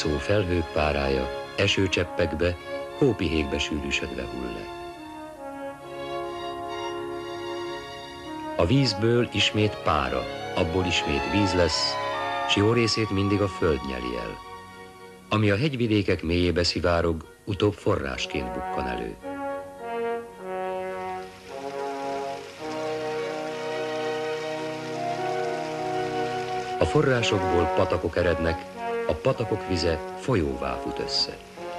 úszó felhők párája esőcseppekbe, hópihékbe sűrűsödve hull le. A vízből ismét pára, abból ismét víz lesz, s jó részét mindig a föld nyeli el. Ami a hegyvidékek mélyébe szivárog, utóbb forrásként bukkan elő. A forrásokból patakok erednek, a patakok vize folyóvá fut össze.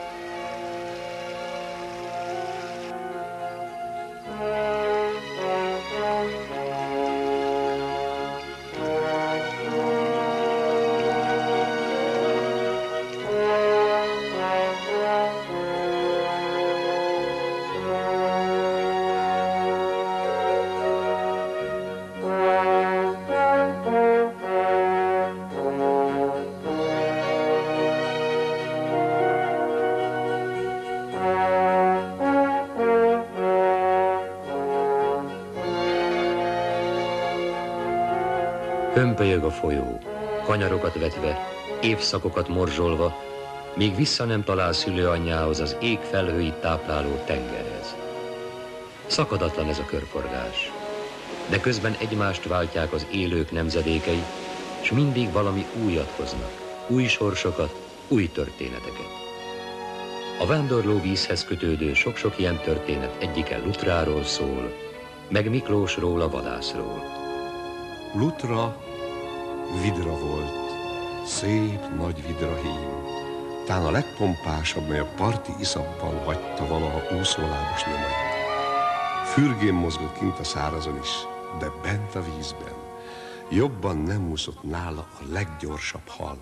Hömpölyög a folyó, kanyarokat vetve, évszakokat morzsolva, míg vissza nem talál szülőanyjához, az ég felhőit tápláló tengerhez. Szakadatlan ez a körforgás, de közben egymást váltják az élők nemzedékei, s mindig valami újat hoznak, új sorsokat, új történeteket. A vándorló vízhez kötődő sok-sok ilyen történet egyike Lutráról szól, meg Miklósról, a vadászról. Lutra vidra volt, szép nagy vidrahím, tán a legpompásabb, mely a parti iszapban hagyta valaha úszólábos nyomait. Fürgén mozgott kint a szárazon is, de bent a vízben jobban nem úszott nála a leggyorsabb hal.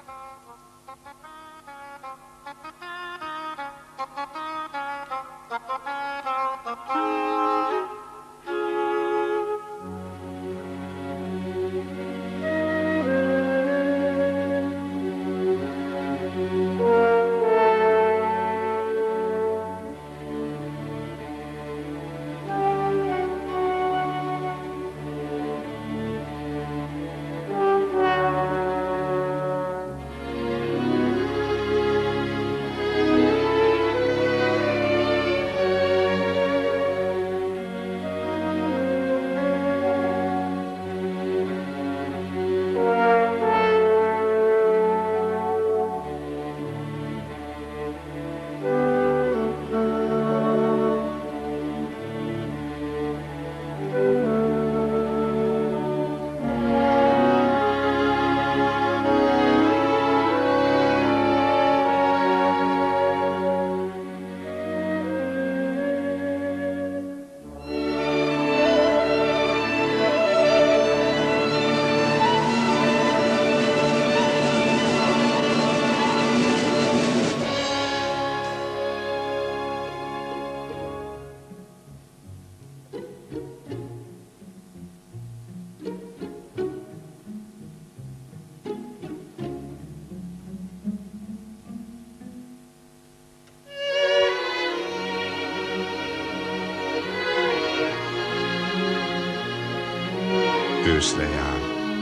Őszre jár.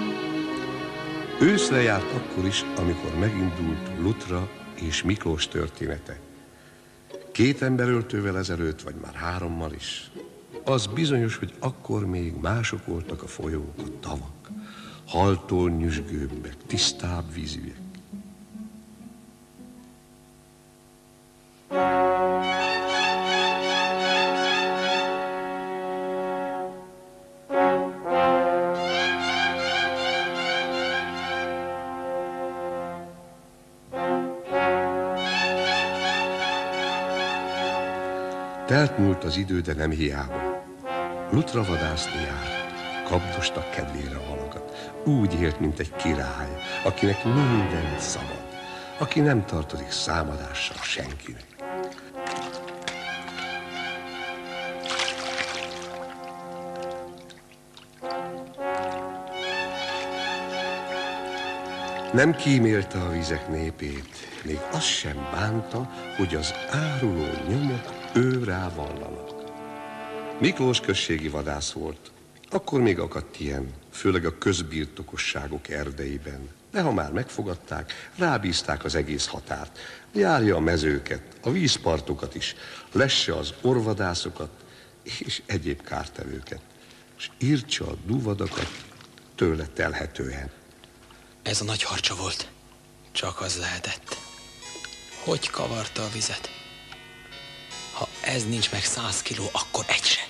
Őszre járt akkor is, amikor megindult Lutra és Miklós története. 2 emberöltővel ezelőtt, vagy már 3-mal is. Az bizonyos, hogy akkor még mások voltak a folyók, a tavak, haltól nyüzsgőbbek, tisztább vízűek. Telt múlt az idő, de nem hiába. Lutra vadászni járt, kapdostak kedvére a halakat. Úgy élt, mint egy király, akinek mindent szabad, aki nem tartozik számadással senkinek. Nem kímélte a vizek népét, még azt sem bánta, hogy az áruló nyomok őrá vallanak. Miklós községi vadász volt, akkor még akadt ilyen, főleg a közbirtokosságok erdeiben, De ha már megfogadták, rábízták az egész határt. Járja a mezőket, a vízpartokat is, lesse az orvadászokat és egyéb kártevőket, és írtsa a dúvadakat tőle telhetően. Ez a nagy harcsa volt. Csak az lehetett. Hogy kavarta a vizet? Ha ez nincs meg 100 kiló, akkor egy se.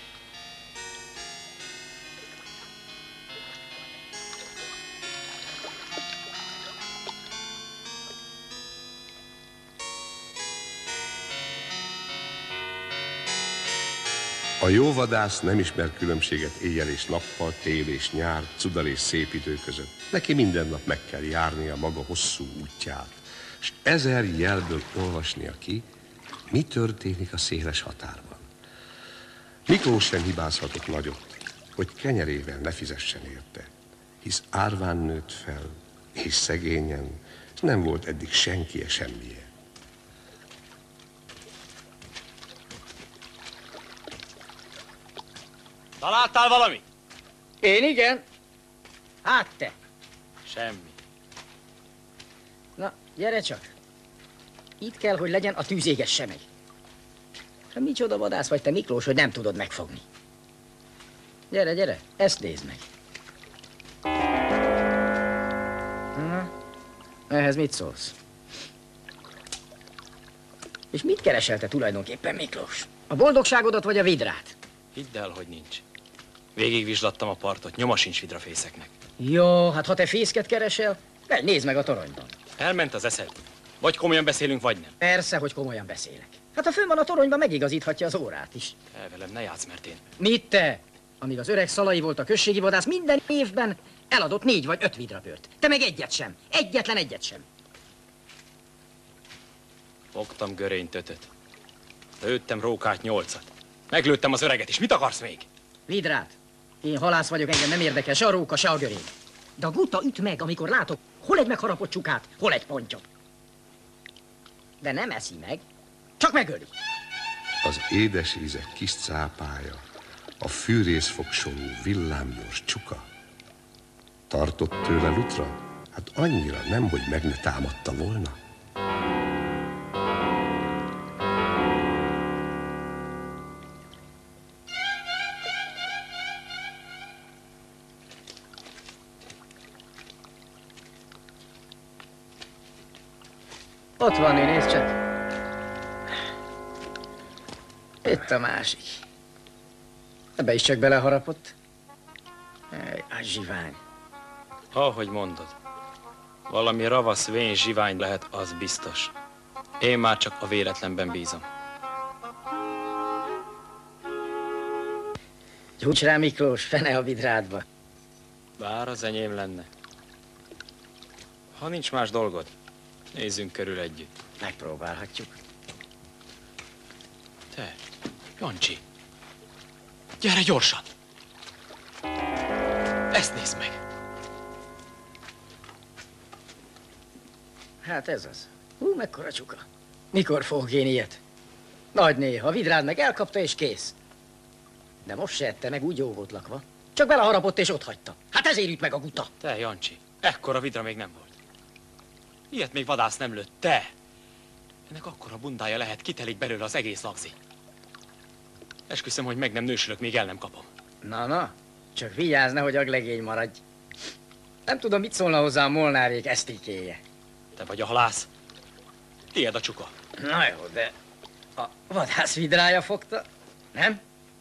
A jó vadász nem ismer különbséget éjjel és nappal, tél és nyár, cudar és szép idő között. Neki minden nap meg kell járnia maga hosszú útját, és 1000 jelből olvasnia ki, mi történik a széles határban. Miklós sem hibázhatott nagyot, hogy kenyerével ne fizessen érte, hisz árván nőtt fel, és szegényen nem volt eddig senkie semmije. Találtál valami? Én igen. Hát te. Semmi. Na, gyere csak. Itt kell, hogy legyen, a tűz égesse meg. Ha micsoda vadász vagy te, Miklós, hogy nem tudod megfogni. Gyere, gyere, ezt nézd meg. Na, ehhez mit szólsz? És mit keresel te tulajdonképpen, Miklós? A boldogságodat vagy a vidrát? Hidd el, hogy nincs. Végigvizslattam a partot, nyoma sincs vidrafészeknek. Jó, hát ha te fészket keresel, menj, nézd meg a toronyban. Elment az eszed. Vagy komolyan beszélünk, vagy nem. Persze, hogy komolyan beszélek. Hát ha fönn van a toronyban, megigazíthatja az órát is. El velem, ne játsz, mert én. Mit te? Amíg az öreg Szalai volt a községi vadász, minden évben eladott 4 vagy 5 vidrabőrt. Te meg egyet sem. Egyetlen egyet sem. Fogtam görénytötöt. Lőttem rókát 8-at. Meglőttem az öreget is. Mit akarsz még? Vidrát. Én halász vagyok, engem nem érdekel se a róka, se a görény. De a guta üt meg, amikor látok, hol egy megharapott csukát, hol egy pontyot. De nem eszi meg, csak megöli. Az édes ízek kis cápája, a fűrészfogsorú villámgyors csuka. Tartott tőle Lutra? Hát annyira nem, hogy meg ne támadta volna. Ott van, ő, nézd csak. Itt a másik. Ebbe is csak beleharapott. A zsivány. Ahogy mondod. Valami ravasz, vén zsivány lehet, az biztos. Én már csak a véletlenben bízom. Gyújts rá, Miklós, fene a vidrádba. Bár az enyém lenne. Ha nincs más dolgod, nézzünk körül együtt. Megpróbálhatjuk. Te, Jancsi, gyere gyorsan! Ezt nézd meg! Hát ez az. Hú, mekkora csuka. Mikor fogok én ilyet? Nagyné, a vidrád meg elkapta és kész. De most se ette meg, úgy jó volt lakva. Csak beleharapott és otthagyta. Hát ezért üt meg a guta. Te, Jancsi, ekkora vidra még nem volt. Ilyet még vadász nem lőtt, te! Ennek akkora bundája lehet, kitelik belőle az egész lagzi. Esküszöm, hogy meg nem nősülök, még el nem kapom. Na, csak vigyázz, nehogy aglegény maradj. Nem tudom, mit szólna hozzá a molnárék esztikéje. Te vagy a halász. Tied a csuka. Na jó, de a vadász vidrája fogta, nem?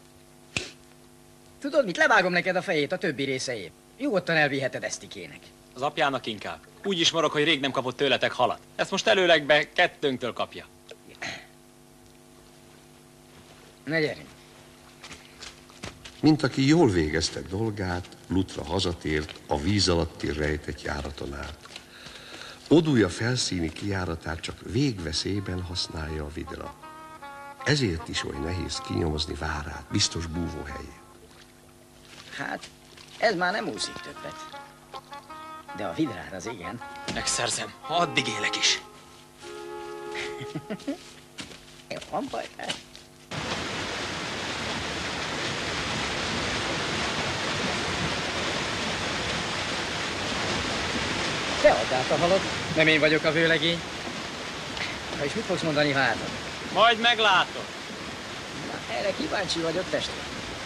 Tudod mit, levágom neked a fejét, a többi része épp. Nyugodtan elviheted esztikének. Az apjának inkább. Úgy is marok, hogy rég nem kapott tőletek halat. Ezt most előleg be kettőnktől kapja. Na gyerünk. Mint aki jól végezte dolgát, Lutra hazatért a víz alatti rejtett járaton át. Odúja felszíni kijáratát csak végveszélyben használja a vidra. Ezért is oly nehéz kinyomozni várát, biztos búvóhelyét. Hát, ez már nem úszik többet. De a vidrán az igen. Megszerzem, ha addig élek is. Jó, van baj. Te add át a halat, nem én vagyok a vőlegény. És mit fogsz mondani, ha átad? Majd meglátod. Na, erre kíváncsi vagyok, testvér.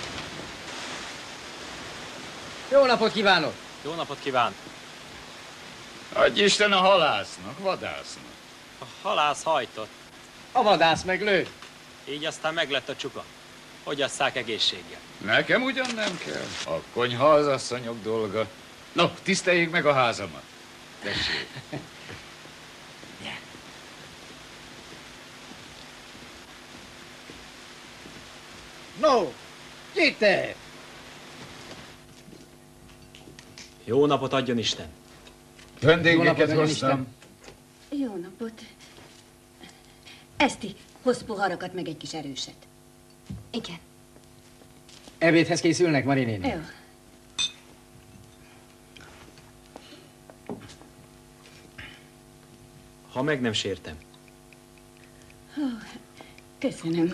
Jó napot kívánok! Jó napot kíván. Adj Isten a halásznak, vadásznak. A halász hajtott, A vadász meg lő. így aztán meglett a csuka. Hogy asszák egészséggel. Nekem ugyan nem kell. A konyha az asszonyok dolga. No, tiszteljék meg a házamat. Tessék. No, gyere! Jó napot adjon Isten. Vendégeket hoztam. Jó napot. Eszti, hozz poharakat meg egy kis erőset. Igen. Ebédhez készülnek, Mari néni. Jó. Ha meg nem sértem. Köszönöm.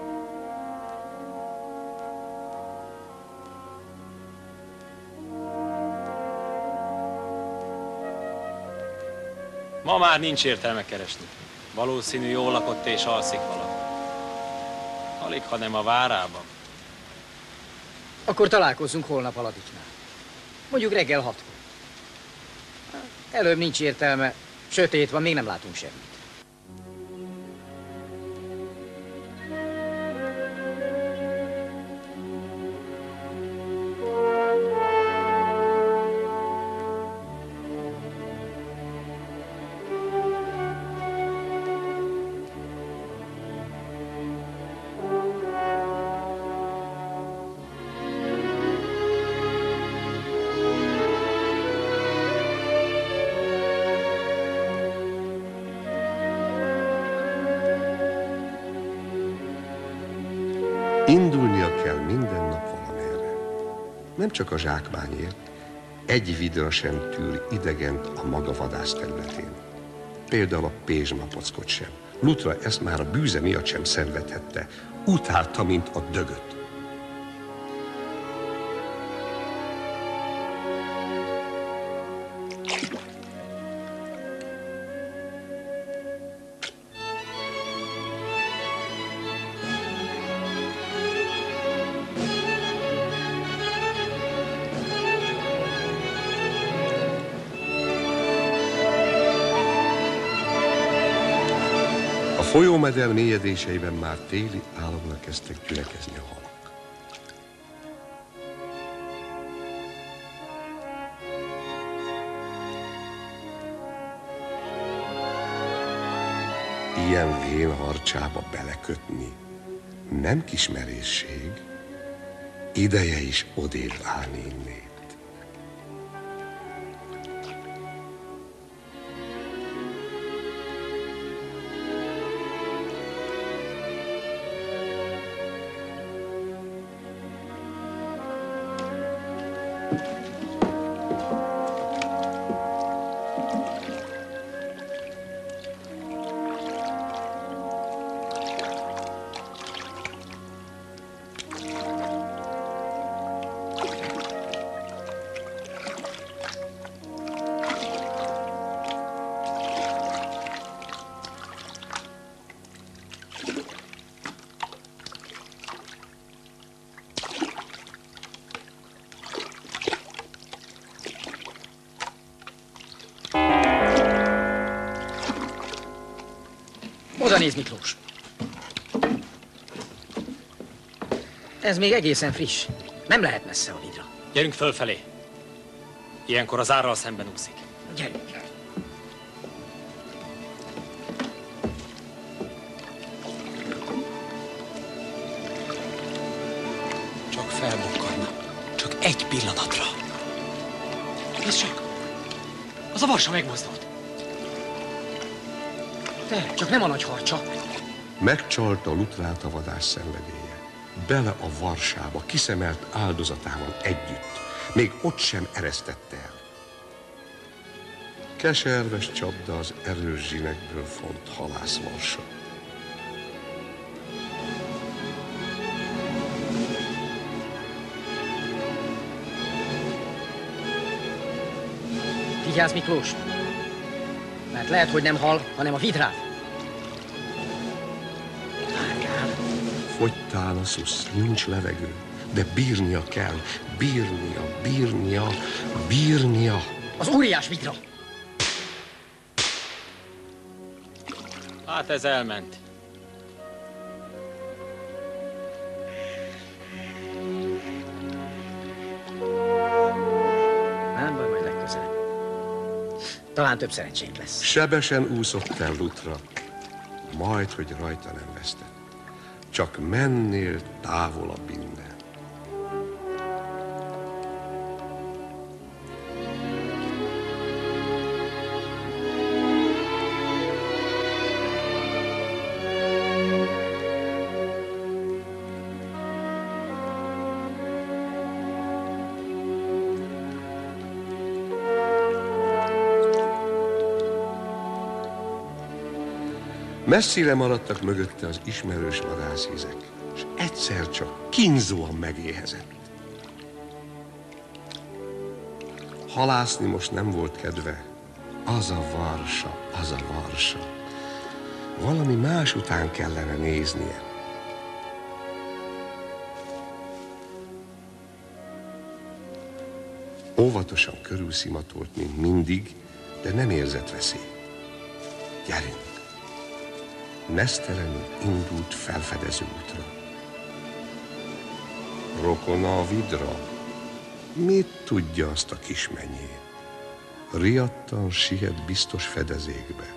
Ma már nincs értelme keresni. Valószínű jól lakott és alszik valahol. Alig, ha nem a várában. Akkor találkozzunk holnap Aladiknál. Mondjuk reggel 6-kor. Előbb nincs értelme. Sötét van, még nem látunk semmit. Indulnia kell minden nap valamerre. Nem csak a zsákmányért, egy vidra sem tűr idegent a maga vadászterületén. Például a pézsmapockot sem. Lutra ezt már a bűze miatt sem szenvedhette. Utálta, mint a dögöt. A folyómeder mélyedéseiben már téli álomra kezdtek gyülekezni a halak. Ilyen vén harcsába belekötni nem kis merészség, ideje is odébb állni innét. Oda nézd, Miklós. Ez még egészen friss. Nem lehet messze a vidra. Gyerünk fölfelé. Ilyenkor az árral szemben úszik. Gyerünk. Csak felbukkanna. Csak egy pillanatra. Nézd csak! Az a varsa megmozdult. Te, csak nem a nagy harcsa. Megcsalta Lutrát a vadász szenvedélye. Bele a varsába, kiszemelt áldozatával együtt. Még ott sem eresztette el. Keserves csapda az erős zsinekből font halászvarsa. Vigyázz, Miklós! Hát lehet, hogy nem hal, hanem a vidrát. Várjál. Fogytál a szusz, nincs levegő, de bírnia kell. Bírnia. Az óriás vidra. Hát ez elment. Nem baj, majd legközelebb. Talán több szerencsénk lesz. Sebesen úszott el Lutra, majd, hogy rajta nem vesztett. Csak mennél távolabb innen. Messzire maradtak mögötte az ismerős vadászízek, és egyszer csak kínzóan megéhezett. Halászni most nem volt kedve. Az a varsa. Valami más után kellene néznie. Óvatosan körülszimatolt, mint mindig, de nem érzett veszélyt. Gyerünk! Nesztelenül indult felfedező útra. Rokona a vidra. Mit tudja azt a kismenyét? Riadtan siet biztos fedezékbe.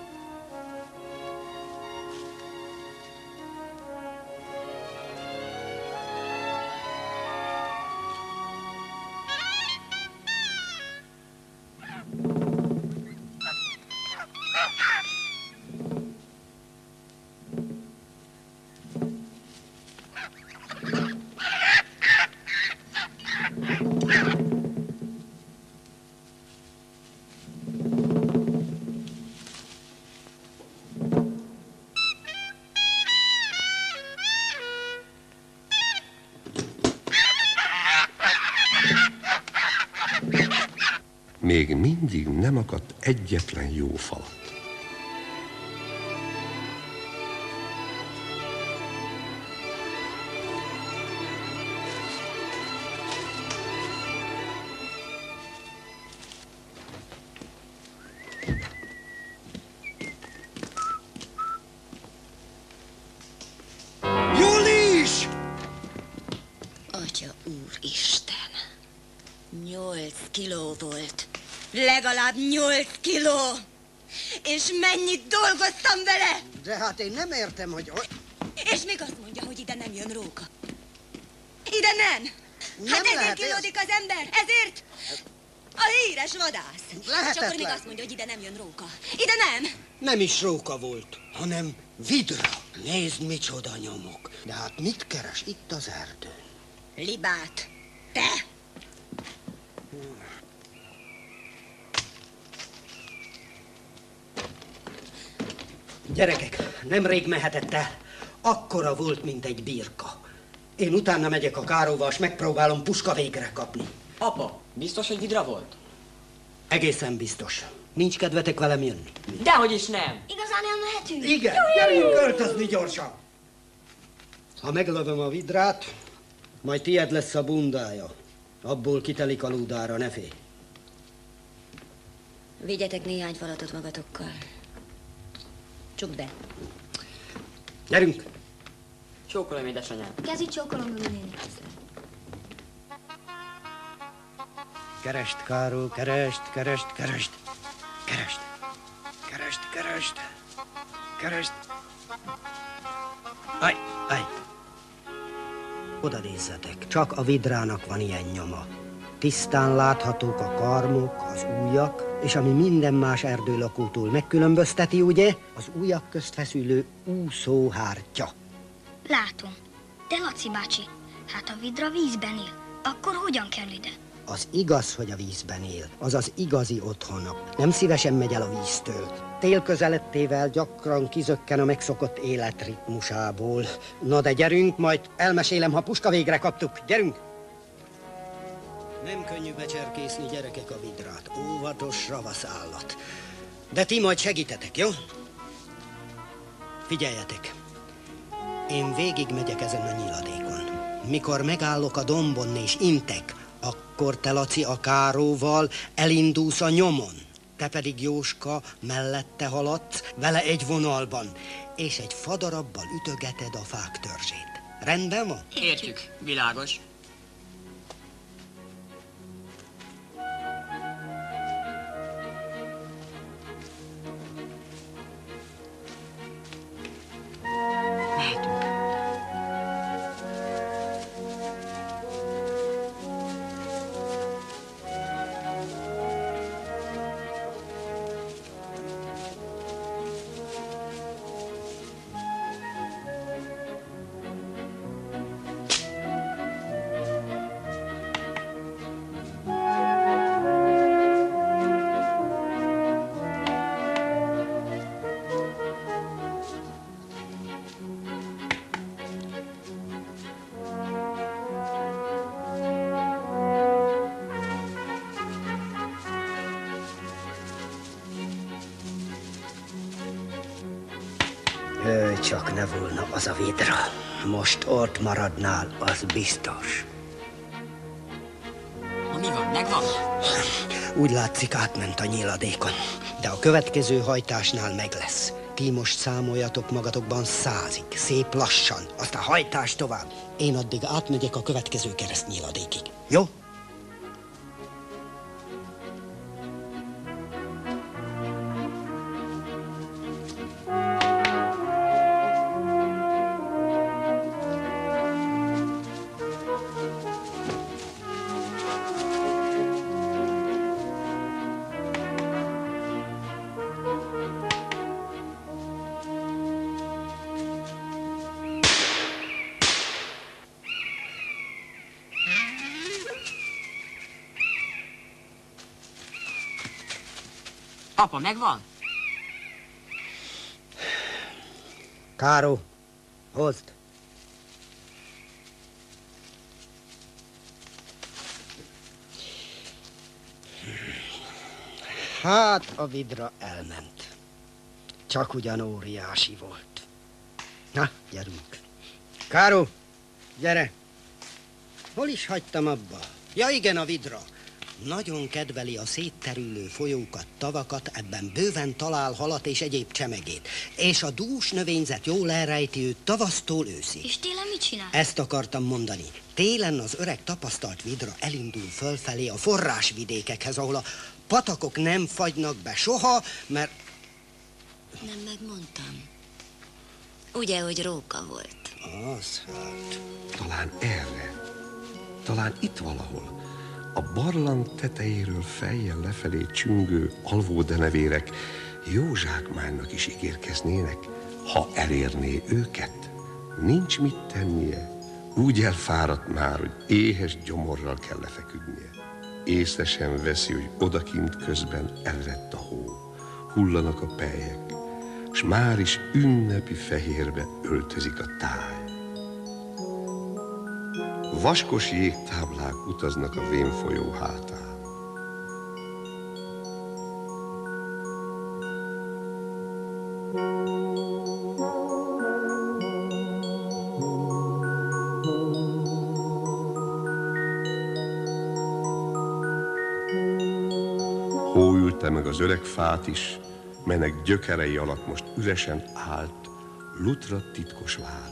Még mindig nem akadt egyetlen jó falat. Julis! Atya úristen! 8 kiló volt. Legalább 8 kiló! És mennyit dolgoztam vele! De hát én nem értem, hogy... És még azt mondja, hogy ide nem jön róka. Ide nem! Nem Hát ezért lehet kilódik az ember, ezért a híres vadász. Lehetetlen. És akkor még azt mondja, hogy ide nem jön róka. Ide nem! Nem is róka volt, hanem vidra. Nézd, micsoda nyomok. De hát mit keres itt az erdőn? Libát. Te! Gyerekek, nemrég mehetett el. Akkora volt, mint egy birka. Én utána megyek a káróval, s megpróbálom puska végre kapni. Apa, biztos, hogy vidra volt? Egészen biztos. Nincs kedvetek velem jönni? Dehogy is nem. Igazán elmehetünk? Igen, gyerünk költözni gyorsan. Ha meglövöm a vidrát, majd tied lesz a bundája. Abból kitelik a lúdára, ne félj. Vigyetek néhány falatot magatokkal. Csukd be. Gyerünk! Csókolom, édesanyám. Kezit csókolom, néni. Keresd, Károly, keresd. Aj! Oda nézzetek, csak a vidrának van ilyen nyoma. Tisztán láthatók a karmok, az ujjak, és ami minden más erdőlakótól megkülönbözteti, ugye, az ujjak közt feszülő úszóhártya. Látom. De Laci bácsi, hát a vidra vízben él. Akkor hogyan kell ide? Az igaz, hogy a vízben él, az az igazi otthona. Nem szívesen megy el a víztől. Tél közelettével gyakran kizökken a megszokott életritmusából. Na de gyerünk, majd elmesélem, ha puska végre kaptuk. Gyerünk! Nem könnyű becserkészni, gyerekek, a vidrát. Óvatos ravaszállat. De ti majd segítetek, jó? Figyeljetek. Én végigmegyek ezen a nyiladékon. Mikor megállok a dombon és intek, akkor te, Laci, a Káróval elindulsz a nyomon. Te pedig, Jóska, mellette haladsz, vele egy vonalban, és egy fadarabbal ütögeted a fák törzsét. Rendben van? Értjük, világos. Csak ne volna az a vidra. Most ott maradnál, az biztos. Na mi van, megvan? Úgy látszik, átment a nyiladékon. De a következő hajtásnál meg lesz. Ti most számoljatok magatokban 100-ig, szép lassan. Aztán hajtás tovább. Én addig átmegyek a következő keresztnyiladékig. Jó? Apa, megvan? Káró, hozd. Hát a vidra elment. Csak ugyan óriási volt. Na, gyerünk. Káró, gyere. Hol is hagytam abba? Ja igen, a vidra. Nagyon kedveli a szétterülő folyókat, tavakat, ebben bőven talál halat és egyéb csemegét. És a dús növényzet jól elrejti őt tavasztól őszig. És télen mit csinál? Ezt akartam mondani. Télen az öreg tapasztalt vidra elindul fölfelé a forrásvidékekhez, ahol a patakok nem fagynak be soha, mert... Nem megmondtam. Ugye, hogy róka volt? Az hát... Talán erre. Talán itt valahol. A barlang tetejéről fejjel lefelé csüngő alvódenevérek jó zsákmánynak is ígérkeznének, ha elérné őket. Nincs mit tennie. Úgy elfáradt már, hogy éhes gyomorral kell lefeküdnie. Észre sem veszi, hogy odakint közben elvett a hó. Hullanak a pelyek, s már is ünnepi fehérbe öltözik a táj. Vaskos jégtáblák utaznak a vénfolyó hátán. Hó ülte meg az öreg fát is, melynek gyökerei alatt most üresen állt Lutra titkos vára.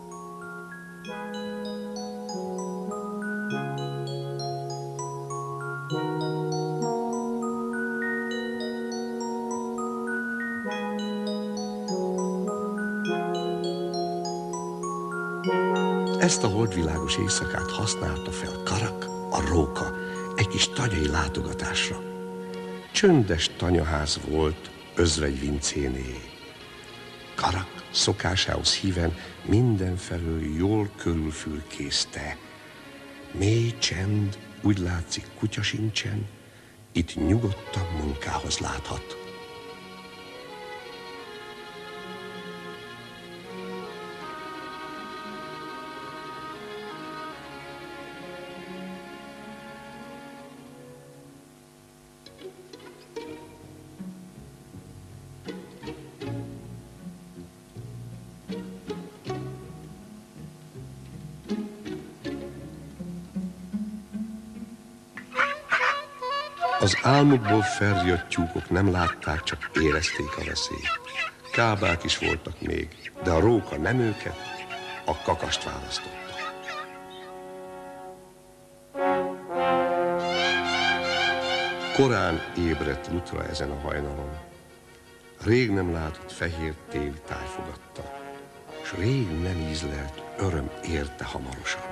Ezt a holdvilágos éjszakát használta fel Karak, a róka, egy kis tanyai látogatásra. Csöndes tanyaház volt Özvegy-vincéné. Karak szokásához híven mindenfelől jól körülfülkészte. Mély csend, úgy látszik, kutya sincsen, itt nyugodtan munkához láthat. Az álmukból felriadt tyúkok nem látták, csak érezték a veszélyt. Kábák is voltak még, de a róka nem őket, a kakast választotta. Korán ébredt Lutra ezen a hajnalon. Rég nem látott fehér téli táj fogadta, s rég nem ízlelt öröm érte hamarosan.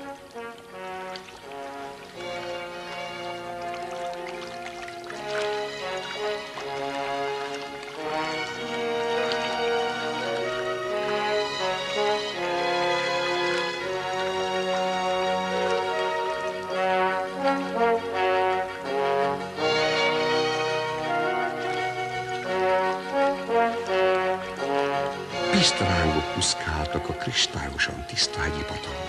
Pisztarángok puszkáltak a kristályosan tiszta hegyi patakban.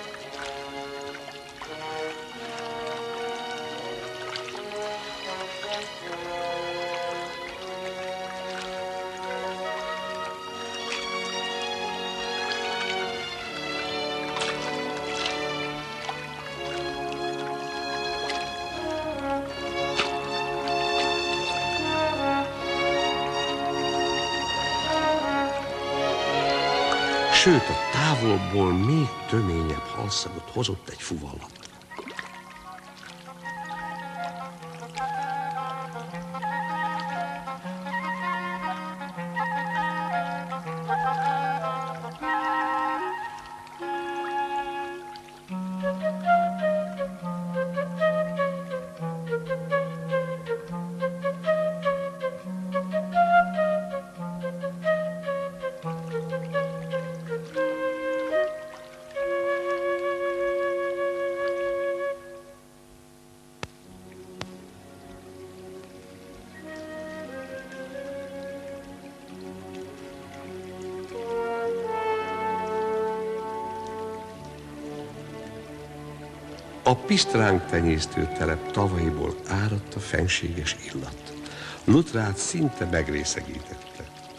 Sőt, a távolból még töményebb halszagot hozott egy fuvallat. A pisztráng tenyésztő telep tavaiból áradt a fenséges illat. Lutrát szinte megrészegítette.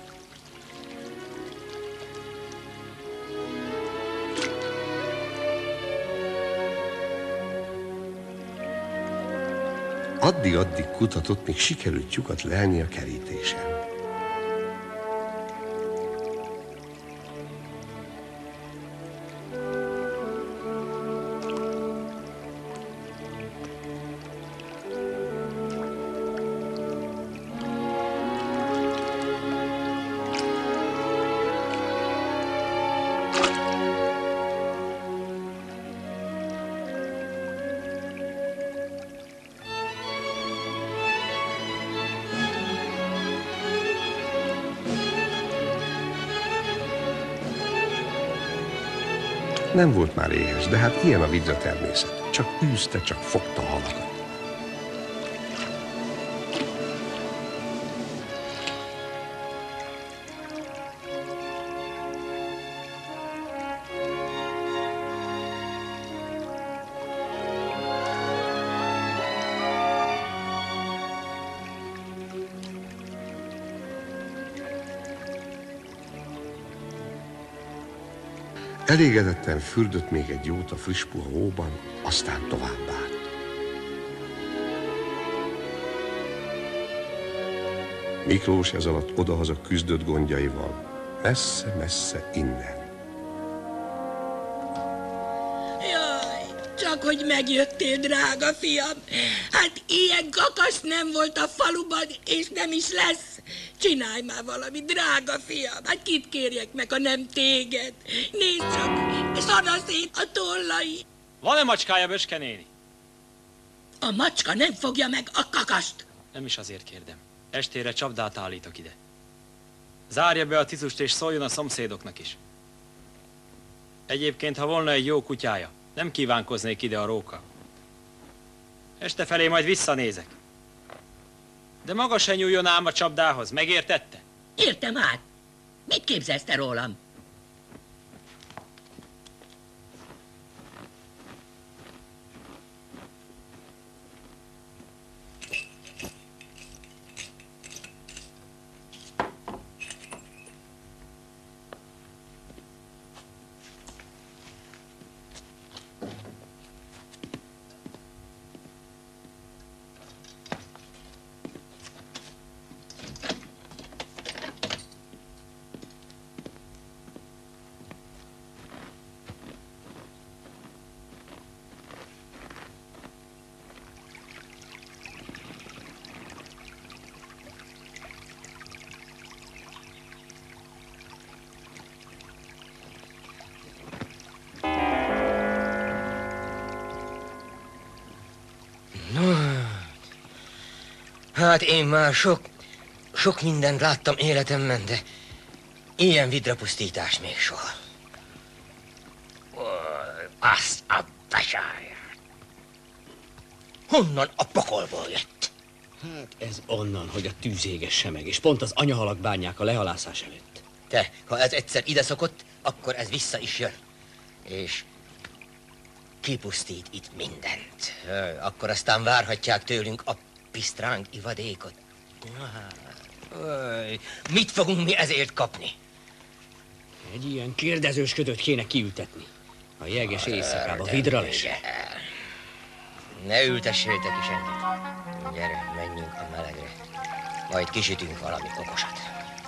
Addig-addig kutatott, még sikerült lyukat lelni a kerítésen. Nem volt már éhes, de hát ilyen a vidra természet. Csak űzte, csak fogta a halakat. Elégedetten fürdött még egy jót a friss puha hóban, aztán tovább állt. Miklós ez alatt odahaza küzdött gondjaival, messze-messze innen. Jaj, csak hogy megjöttél, drága fiam. Hát ilyen kakas nem volt a faluban, és nem is lesz. Csinálj már valami, drága fiam. Hát kit kérjek meg, ha nem téged? Nézd csak, szanaszét a tollai. Van-e macskája, Böske néni? A macska nem fogja meg a kakast. Nem is azért kérdem. Estére csapdát állítok ide. Zárja be a ticust és szóljon a szomszédoknak is. Egyébként, ha volna egy jó kutyája, nem kívánkoznék ide a róka. Este felé majd visszanézek. De maga se nyúljon ám a csapdához, megértette? Értem át. Mit képzelsz te rólam? Hát én már sok mindent láttam életemben, de ilyen vidrapusztítás még soha. Azt a besáját. Honnan a pokolból jött? Hát ez onnan, hogy a tűz égesse meg, és pont az anyahalak bánják a lehalászás előtt. Te, ha ez egyszer ide szokott, akkor ez vissza is jön. És kipusztít itt mindent. Akkor aztán várhatják tőlünk a pisztráng ivadékot. Mit fogunk mi ezért kapni? Egy ilyen kérdezősködőt kéne kiültetni. A jeges éjszakába vidra lese. Ne ültessétek is ennyit. Gyere, menjünk a melegre. Majd kisütünk valami okosat.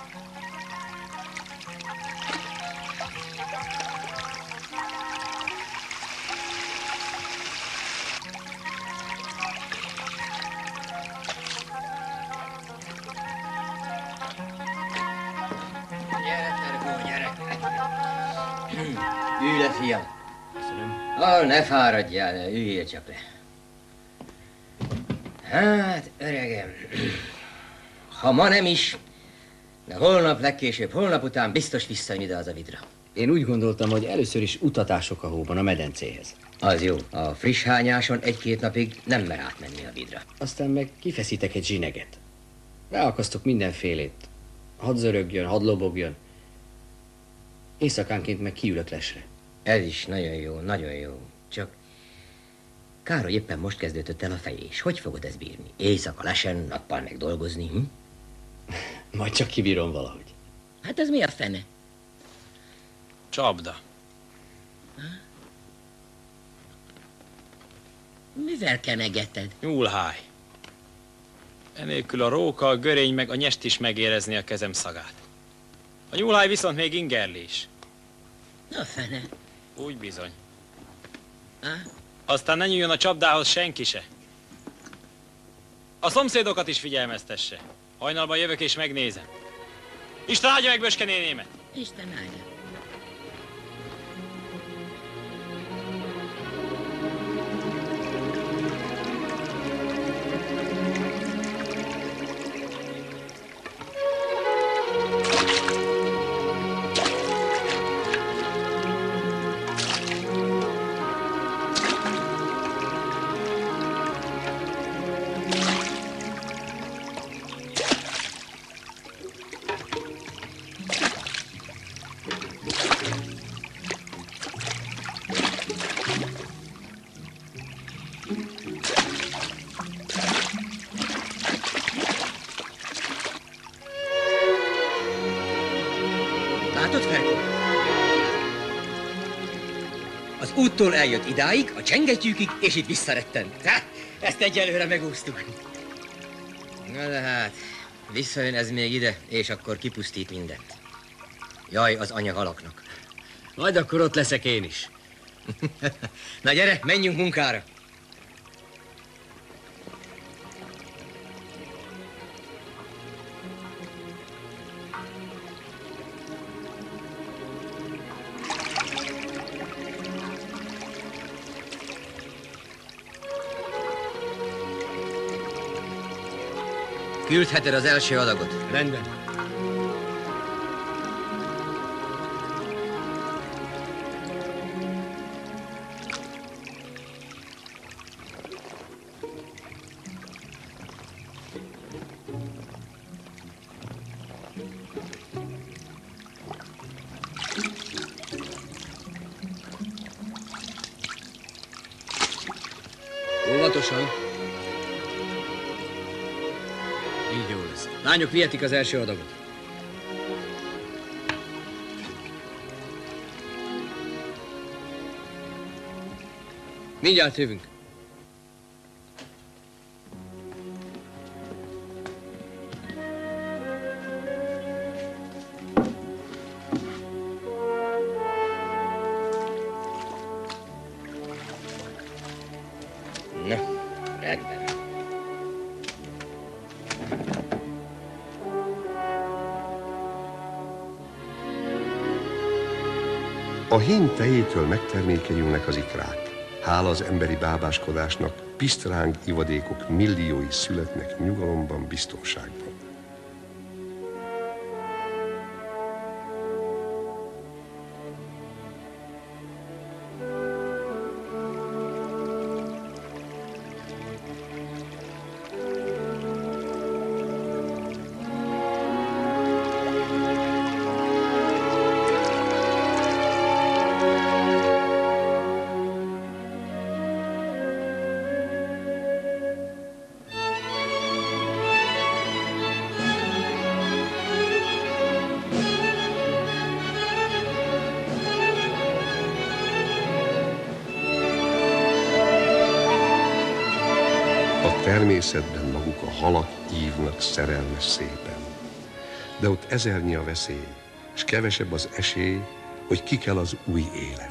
Ülj le, fiam. Köszönöm. Ne fáradjál, üljél csak le. Hát, öregem, ha ma nem is, de holnap legkésőbb, holnap után biztos visszajön ide az a vidra. Én úgy gondoltam, hogy először is utatások a hóban a medencéhez. Az jó. A friss hányáson 1-2 napig nem mer átmenni a vidra. Aztán meg kifeszítek egy zsineget. Ráakasztok mindenfélét. Hadd zörögjön, hadd lobogjon. Éjszakánként meg kiülök lesre. Ez is nagyon jó, nagyon jó. Csak kár, hogy éppen most kezdődött el a fejés. Hogy fogod ezt bírni? Éjszaka lesen, nappal meg dolgozni, hm? Majd csak kibírom valahogy. Hát ez mi a fene? Csapda. Mivel kenegeted? Nyúlháj. Enélkül a róka, a görény meg a nyest is megérezni a kezem szagát. A nyúlháj viszont még ingerlés. A fene. Úgy bizony. Aztán ne nyúljon a csapdához senki se. A szomszédokat is figyelmeztesse. Hajnalban jövök és megnézem. Isten áldja meg Böske nénémet! Isten áldja. Látod, Ferko? Az úttól eljött idáig, a csengetyűkig, és itt visszarettent. Ezt egyelőre megúsztuk. Na de hát, visszajön ez még ide, és akkor kipusztít mindent. Jaj, az anyahalaknak. Majd akkor ott leszek én is. Na gyere, menjünk munkára. Küldheted az első adagot. Rendben. Óvatosan. Így jó lesz. Lányok, vihetik az első adagot. Mindjárt jövünk. Na, rendben. A hím tejétől megtermékenyülnek az ikrák. Hála az emberi bábáskodásnak pisztráng ivadékok milliói születnek nyugalomban, biztonságban. Természetben maguk a halak ívnak szerelmes szépen. De ott ezernyi a veszély, és kevesebb az esély, hogy kikel az új élet.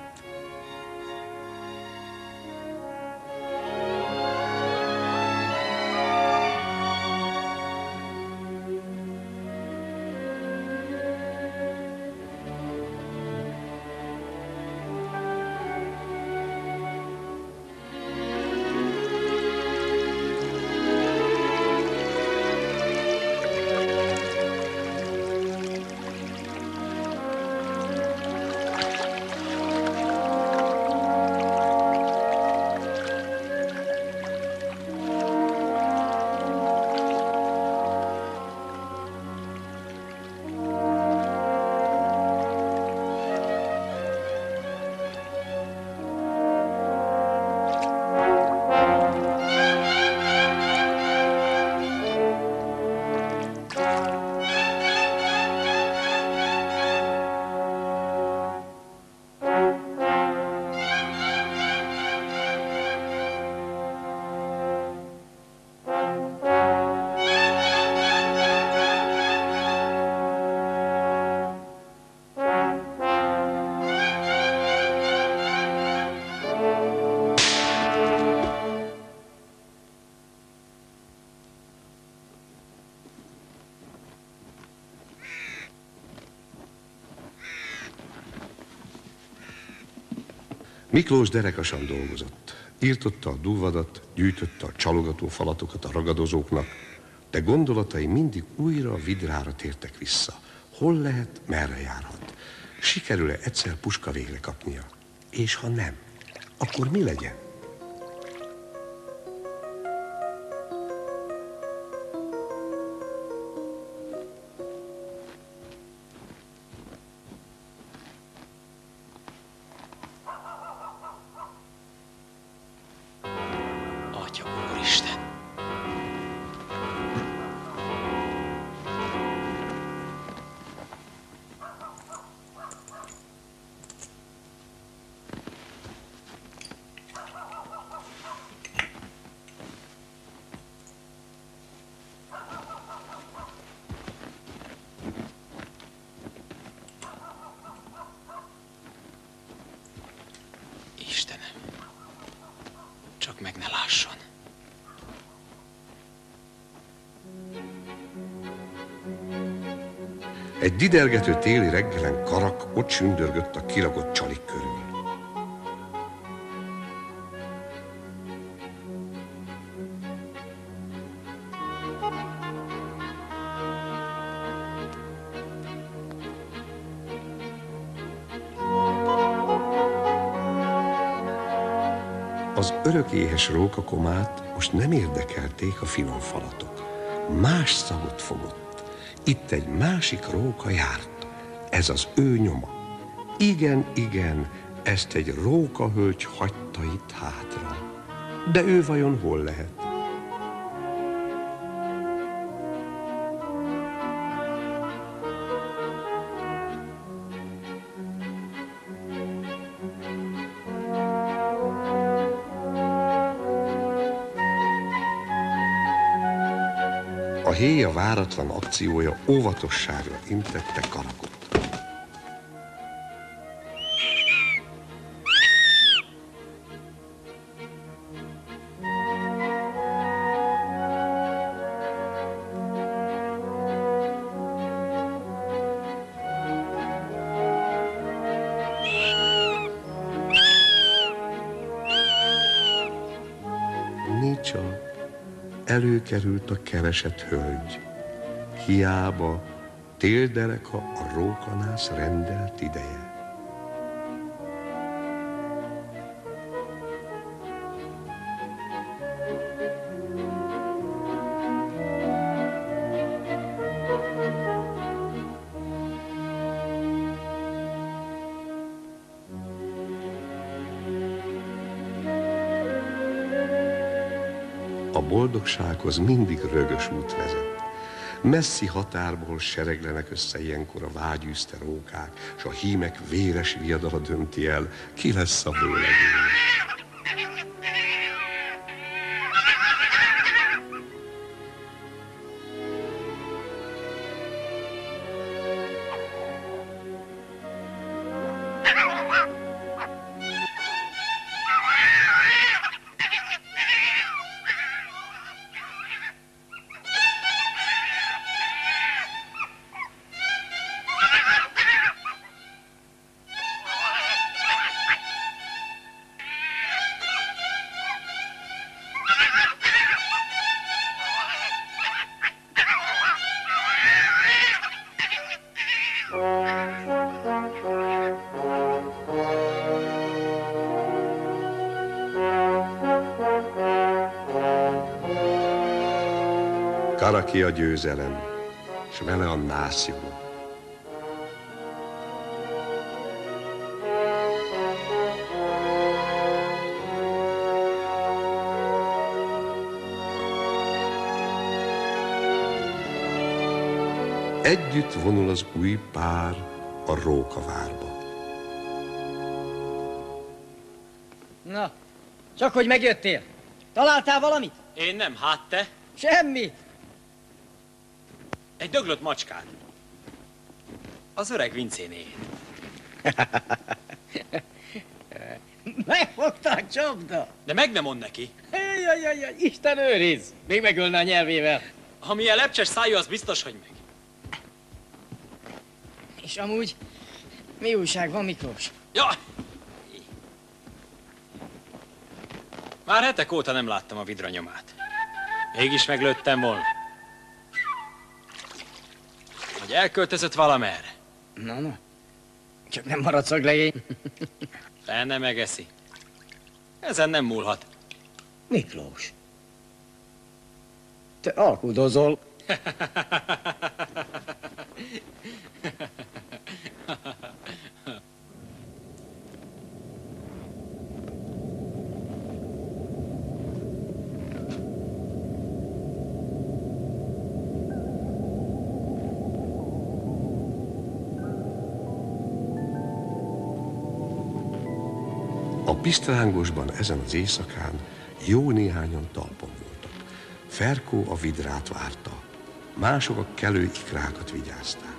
Miklós derekasan dolgozott. Írtotta a dúvadat, gyűjtötte a csalogató falatokat a ragadozóknak, de gondolatai mindig újra a Vidrára tértek vissza. Hol lehet, merre járhat? Sikerül-e egyszer puska végre kapnia? És ha nem, akkor mi legyen? Csak meg ne lásson. Egy didergető téli reggelen Karak ott sündörgött a kiragott csalik körül. Az örökéhes rókakomát most nem érdekelték a finom falatok. Más szagot fogott. Itt egy másik róka járt. Ez az ő nyoma. Igen, igen, ezt egy rókahölgy hagyta itt hátra. De ő vajon hol lehet? A héja váratlan akciója óvatosságra intette Karakot. csak előkerült a keresett hölgy. Hiába téldereka a rókanász rendelt ideje. A boldogsághoz mindig rögös út vezet. Messzi határból sereglenek össze ilyenkor a vágyűzte rókák, s a hímek véres viadala dönti el, ki lesz a vőlegény. Karaki a győzelem, s vele a nászjó. Együtt vonul az új pár a Rókavárba. Na, csak hogy megjöttél. Találtál valamit? Én nem, hát te? Semmit. Egy döglött macskát. Az öreg Vincéné. Megfogta a csapda. De meg nem mond neki. Jaj, Isten őriz. Még megölne a nyelvével. Ha milyen lepcses szájú, az biztos, hogy meg. És amúgy, mi újság van, Miklós? Ja! Már hetek óta nem láttam a vidra nyomát. Mégis meglőttem volna. Hogy elköltözött valamerre. No. Csak nem marad szaglegény. Fenne megeszi. Ezen nem múlhat. Miklós. Te alkudozol. A pisztrángosban ezen az éjszakán jó néhányan talpon voltak. Ferkó a vidrát várta, mások a kelő ikrákat vigyázták.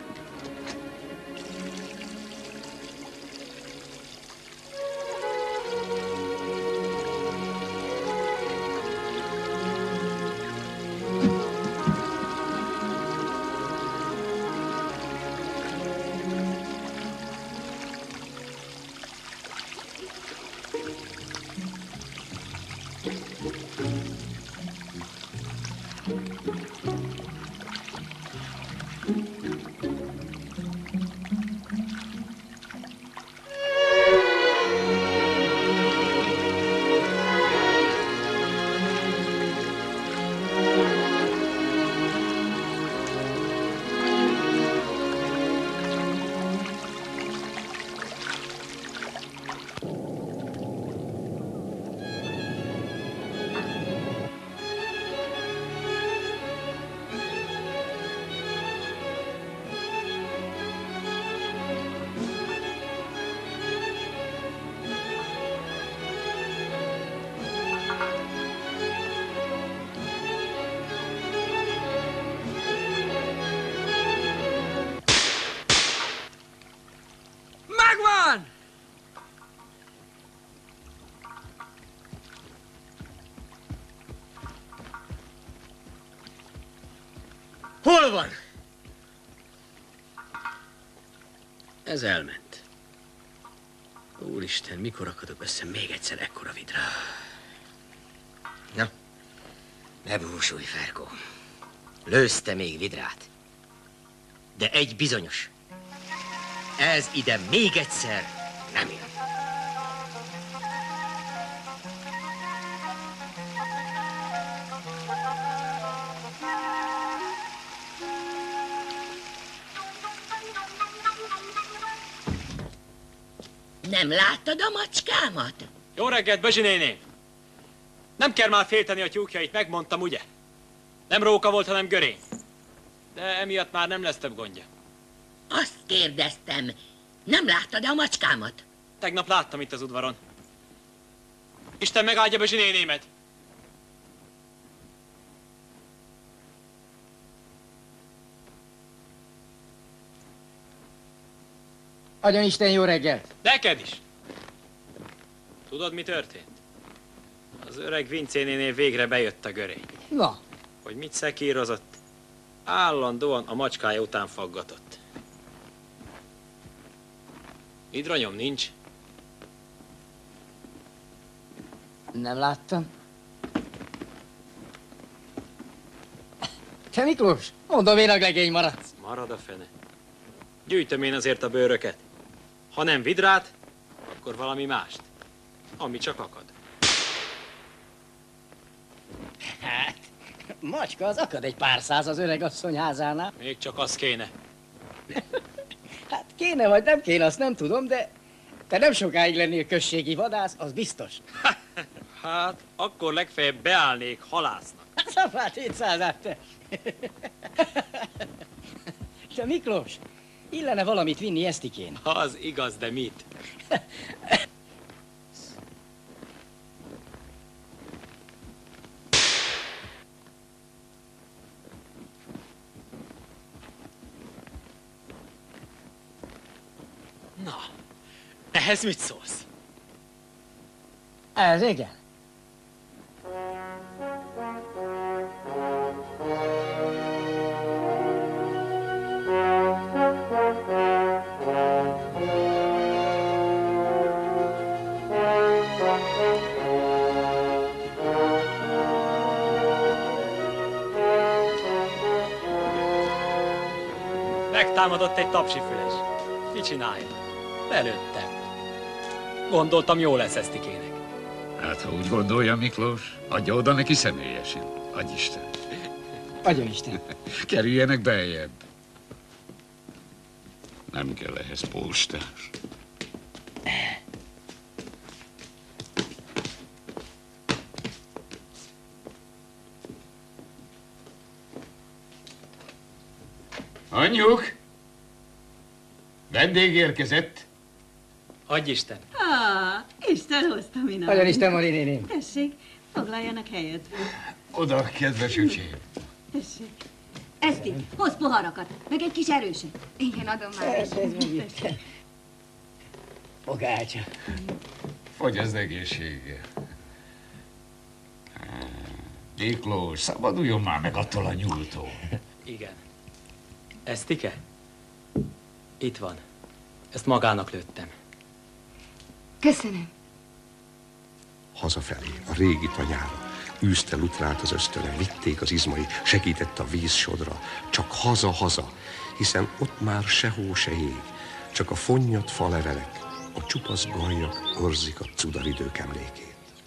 Hol van? Ez elment. Úristen, mikor akadok össze még egyszer ekkora vidrát? Na, Ne búsulj, Ferkó. Lőzte még vidrát. De egy bizonyos. Ez ide még egyszer nem jön. Nem láttad a macskámat? Jó reggelt, Bezsi néni! Nem kell már félteni a tyúkjait, megmondtam, ugye? Nem róka volt, hanem görény. De emiatt már nem lesz több gondja. Azt kérdeztem, nem láttad a macskámat? Tegnap láttam itt az udvaron. Isten megáldja Bezsi nénémet! Adjon Isten jó reggelt! Neked is! Tudod, mi történt? Az öreg Vincénénél végre bejött a görény. Na? Hogy mit szekírozott? Állandóan a macskája után faggatott. Idranyom nincs. Nem láttam. Te Miklós, mondom én, a legény maradsz. Marad a fene. Gyűjtöm én azért a bőröket. Ha nem vidrát, akkor valami mást. Ami csak akad. Hát, macska az akad egy pár száz az öreg asszony házánál. Még csak az kéne. Hát kéne vagy nem kéne, azt nem tudom, de te nem sokáig lennél községi vadász, az biztos. Hát, akkor legfeljebb beállnék halásznak. Szapát 700-át te. Te Miklós, illene valamit vinni Esztikén. Az igaz, de mit? Na, ehhez mit szólsz? Ez igen. Megtámadott egy tapsifüles. Mit csinálja? Belőttem. Gondoltam, jó lesz Esztikének. Hát, ha úgy gondolja Miklós, adja oda neki személyesen. Adj Isten. Adjon Isten. Kerüljenek beljebb. Nem kell ehhez postás. Anyjuk! Vendég érkezett. Adj Isten. Isten hozta, Minál. Adjon Isten, Mari néném. Tessék, foglaljanak helyet. Oda, kedves öcsém. Tessék. Eszti, hozz poharakat, meg egy kis erőset. Igen, adom már. Fogácsa. Fogy az egészsége. Miklós, szabaduljon már meg attól a nyúltól. Igen. Esztike? Itt van. Ezt magának lőttem. Köszönöm. Hazafelé, a régi tanyára. Űzte Lutrát az ösztöne, vitték az izmai, segítette a vízsodra. Csak haza-haza, hiszen ott már se hó, se jég. Csak a fonnyat falevelek, a csupasz gajjak őrzik a cudaridők emlékét.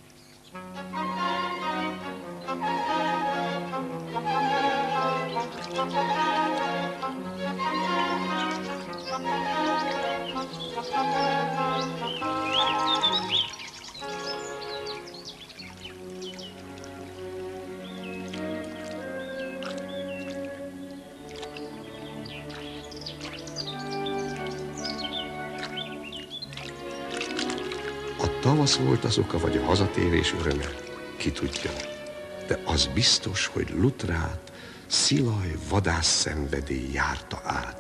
Tavasz volt az oka, vagy a hazatérés öröme, ki tudja. De az biztos, hogy Lutrát szilaj vadászszenvedély járta át.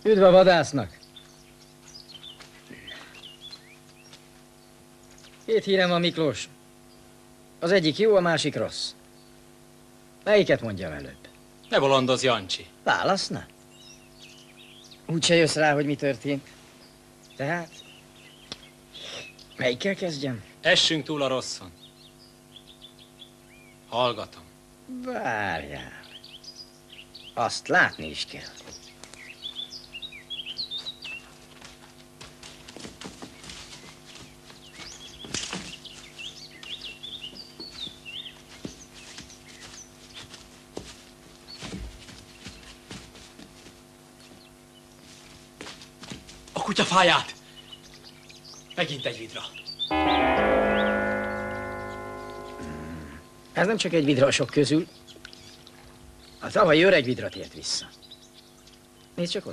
Üdv a vadásznak! Két hírem van, Miklós. Az egyik jó, a másik rossz. Melyiket mondjam előbb? Ne bolondozz, Jancsi. Válaszna? Úgyse jössz rá, hogy mi történt. Tehát? Melyikkel kezdjem? Essünk túl a rosszon. Hallgatom. Várjál. Azt látni is kell. A kutyafáját! Megint egy vidra. Ez nem csak egy vidra a sok közül. A tavalyi öreg vidra tért vissza. Nézd csak oda.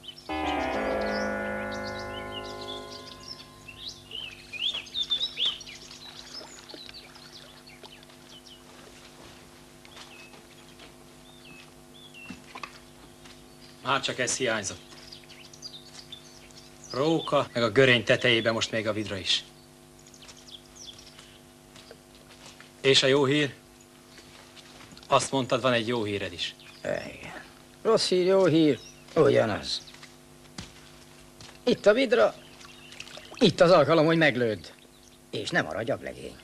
Már csak ez hiányzott. Róka, meg a görény tetejében most még a vidra is. És a jó hír? Azt mondtad, van egy jó híred is. Igen. Rossz hír, jó hír, ugyanaz. Itt a vidra, itt az alkalom, hogy meglőd. És nem maradj ablegény.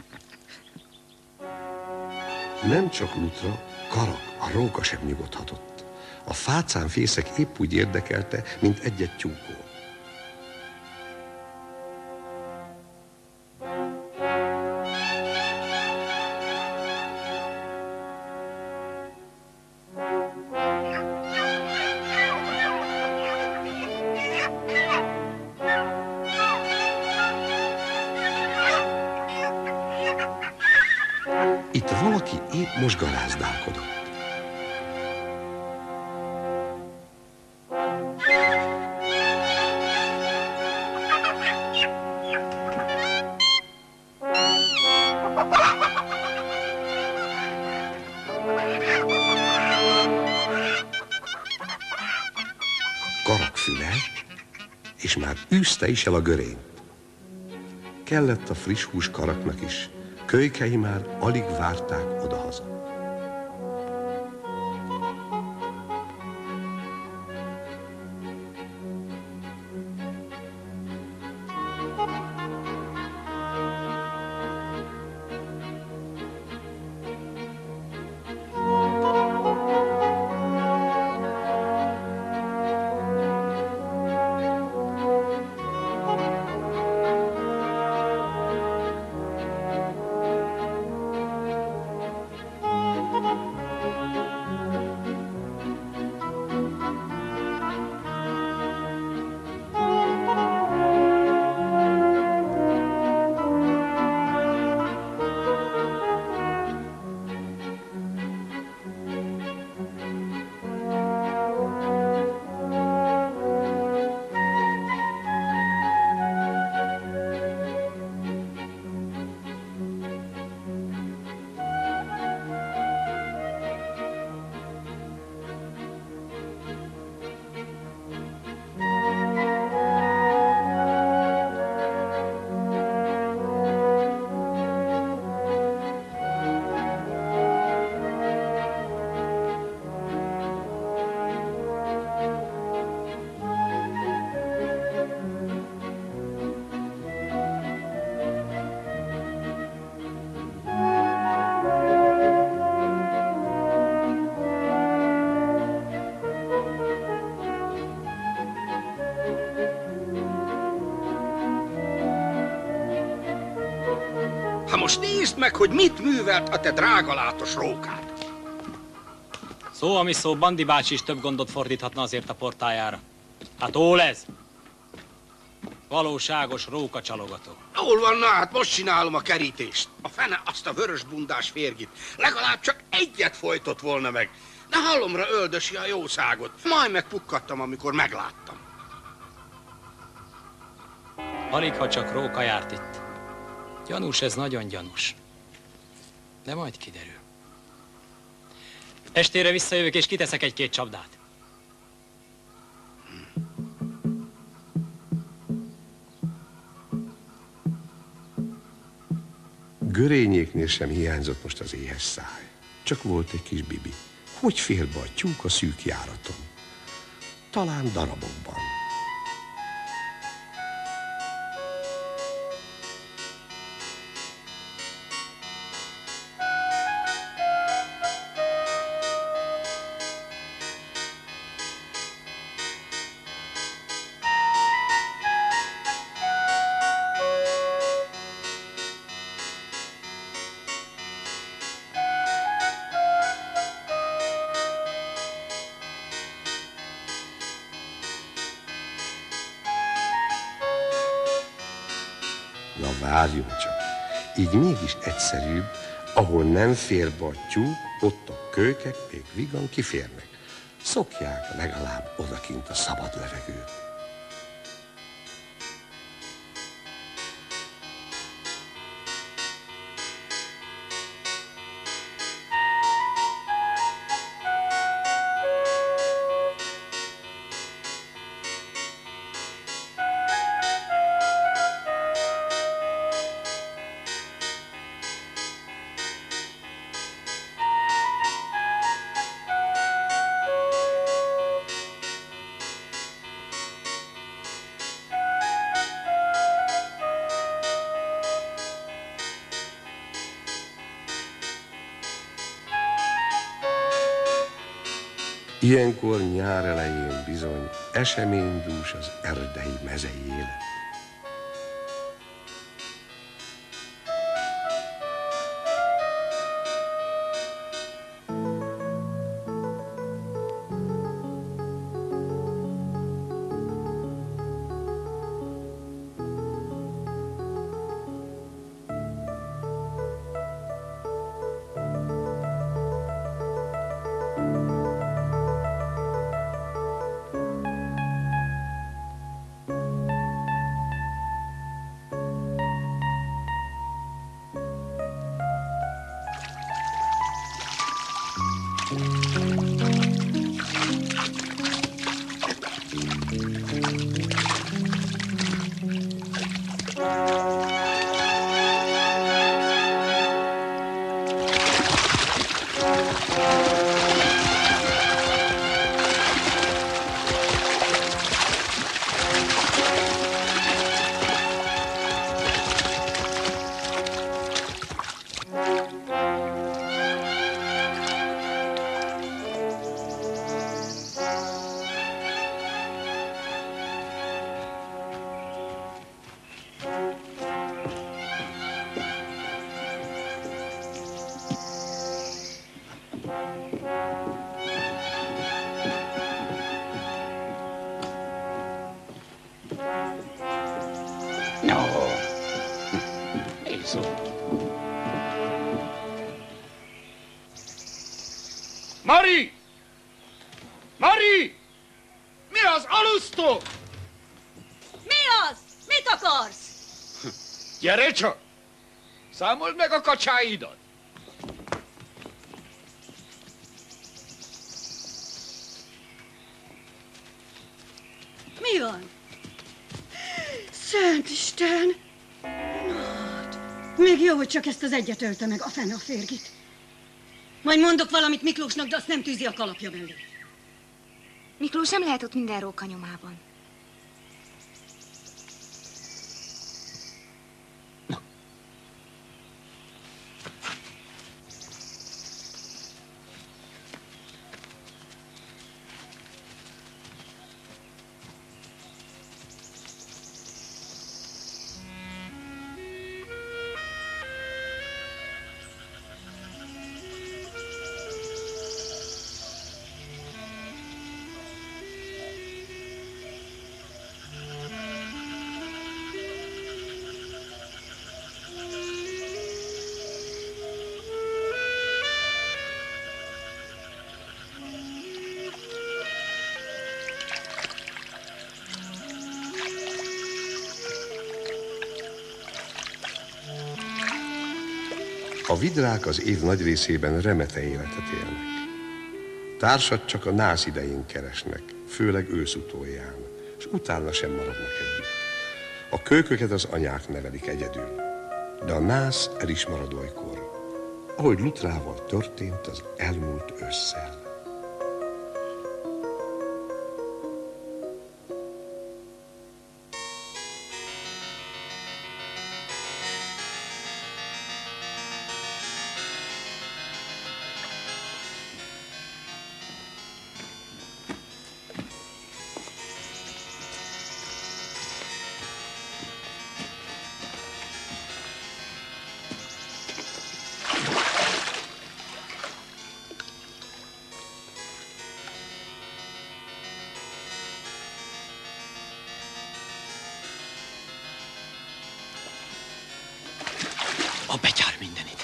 Nem csak Lutra, Karak, a róka sem nyugodhatott. A fácán fészek épp úgy érdekelte, mint egy-egy tyúkó. Itt valaki épp most garázdálkodott. Karak füle, és már űzte is el a görényt. Kellett a friss hús Karaknak is. Kölykei már alig várták odahaza. Most nézd meg, hogy mit művelt a te drágalátos rókád. Szó, ami szó, Bandi bácsi is több gondot fordíthatna azért a portájára. Hát hol ez? Valóságos rókacsalogató. Hol van, na hát most csinálom a kerítést. A fene azt a vörös bundás férgit. Legalább csak egyet folytott volna meg. De halomra öldösi a jószágot. Majd megpukkadtam, amikor megláttam. Alig, ha csak róka járt itt. Gyanús, ez nagyon gyanús. De majd kiderül. Estére visszajövök, és kiteszek egy-két csapdát. Görényéknél sem hiányzott most az éhes száj. Csak volt egy kis Bibi. Hogy fér be a tyúk a szűk járaton? Talán darabokban. Na várjon csak, így mégis egyszerűbb, ahol nem fér be a tyúk, ott a kölykek még vigan kiférnek. Szokják legalább odakint a szabad levegőt. Ilyenkor nyár elején bizony eseménydús az erdei mezei élet. Mari! Mari! Mi az, alusztok? Mi az? Mit akarsz? Gyere csak! Számold meg a kacsáidat! Mi van? Szent Isten! Még jó, hogy csak ezt az egyet ölte meg, a fene a férgit. Majd mondok valamit Miklósnak, de azt nem tűzi a kalapja mellé. Miklós nem lehet ott minden róka nyomában. A vidrák az év nagy részében remete életet élnek. Társat csak a nász idején keresnek, főleg ősz utolján, és utána sem maradnak együtt. A kölyköket az anyák nevelik egyedül. de a nász el is marad olykor, ahogy Lutrával történt az elmúlt ősszel. A betyár mindenit.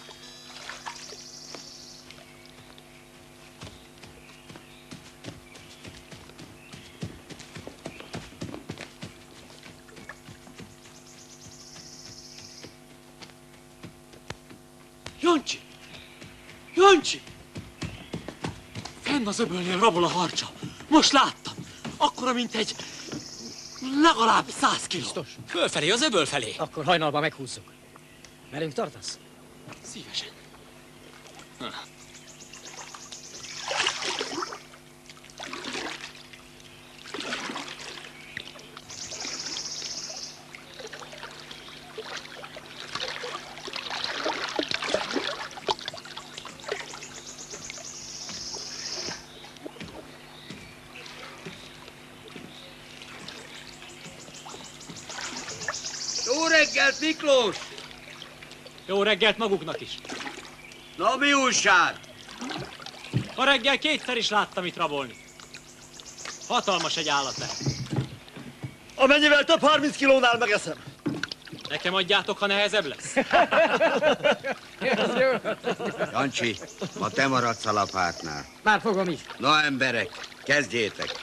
Jancsi! Jancsi! Fenn az öbölnél rabol a harcsa. Most láttam. Akkora, mint egy... legalább 100 kiló. Biztos? Fölfelé, az öböl felé. Akkor hajnalban meghúzzuk. Velünk tartasz? Szívesen. Jó reggelt, Miklós! Jó reggelt maguknak is. Na, mi újság? Ma reggel kétszer is láttam itt rabolni. Hatalmas egy állat lehet. Amennyivel több 30 kilónál megeszem. Nekem adjátok, ha nehezebb lesz. Jancsi, ma te maradsz a lapátnál. Már fogom is. Na, emberek, kezdjétek.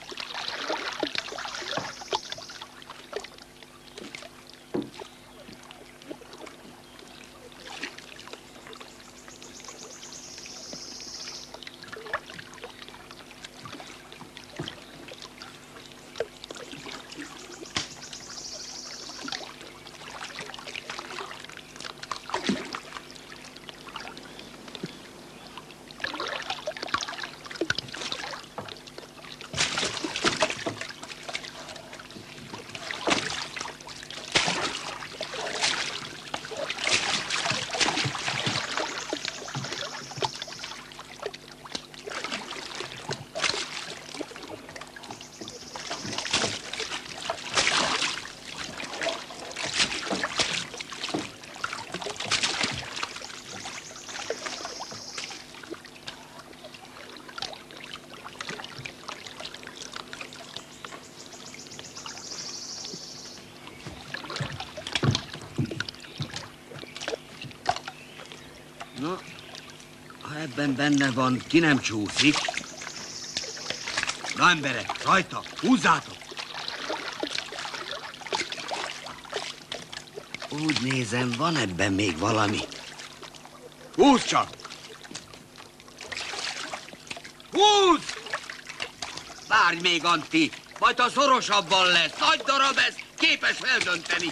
Na, ha ebben benne van, ki nem csúszik. Na, emberek, rajta, húzzátok! Úgy nézem, van ebben még valami. Húzz csak! Húzz! Várj még, Antti, majd ha szorosabban lesz. Nagy darab ez, képes feldönteni.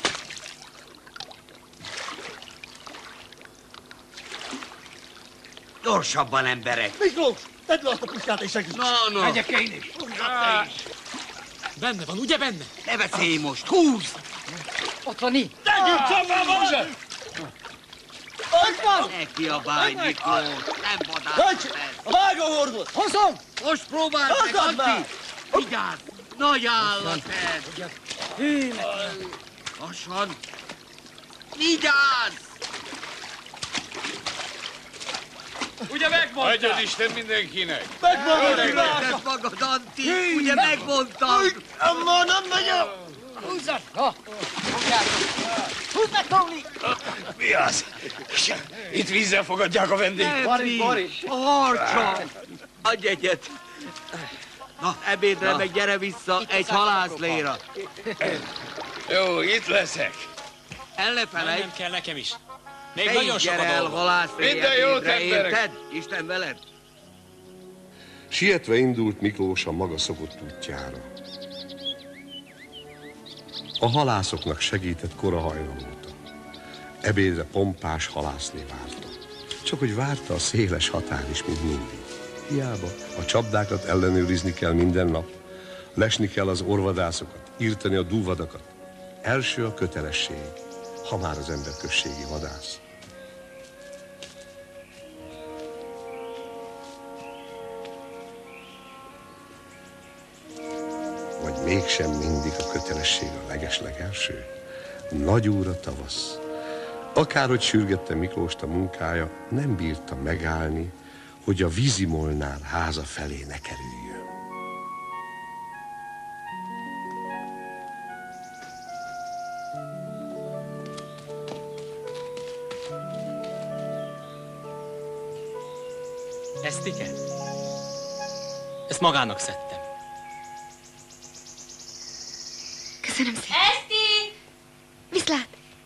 Gyorsabban, emberek! Miklós, tedd le azt a puskát és segíts! Na. Megyek én is! Te is! Benne van, ugye benne? Ne beszélj most, húzd! Ott van itt! Tegyünk csapával! Ott van! Ne kiabálj, Miklós, nem vadász ez! A vágóhorgot! Hozom! Most próbáld meg, Antti! Vigyázz! Nagy állat ez! Hű, lassan! Vigyázz! Ugye megmondtad? Adjon Isten mindenkinek! Megmondtad magad, Antti! Ugye megmondtam! Ma nem megyek! Húzzad! Na, fogjátok! Húzd meg, Tóni! Mi az? Itt vízzel fogadják a vendéget. Boris! A harcsa! Adj egyet! Na, ebédre meg gyere vissza egy halászléra. Jó, itt leszek. El ne felejtsd! Nem kell nekem is. Még Te nagyon is sok gyere a el dolgom. halászlé Minden jót, ebédre, emberek! érted? Isten veled! Sietve indult Miklós a maga szokott útjára. A halászoknak segített kora hajnal óta. Ebédre pompás halászlé várta. Csak hogy várta a széles határ is, mint mindig. Hiába a csapdákat ellenőrizni kell minden nap, lesni kell az orvadászokat, írtani a dúvadakat. Első a kötelesség, ha már az ember községi vadász. Vagy mégsem mindig a kötelesség a legeslegelső? Nagyúr a tavasz. Akárhogy sürgette Miklóst a munkája, nem bírta megállni, hogy a vízimolnár háza felé ne kerüljön. Esztike? Ezt magának szedtem. Köszönöm szépen. Eszti! Viszlát!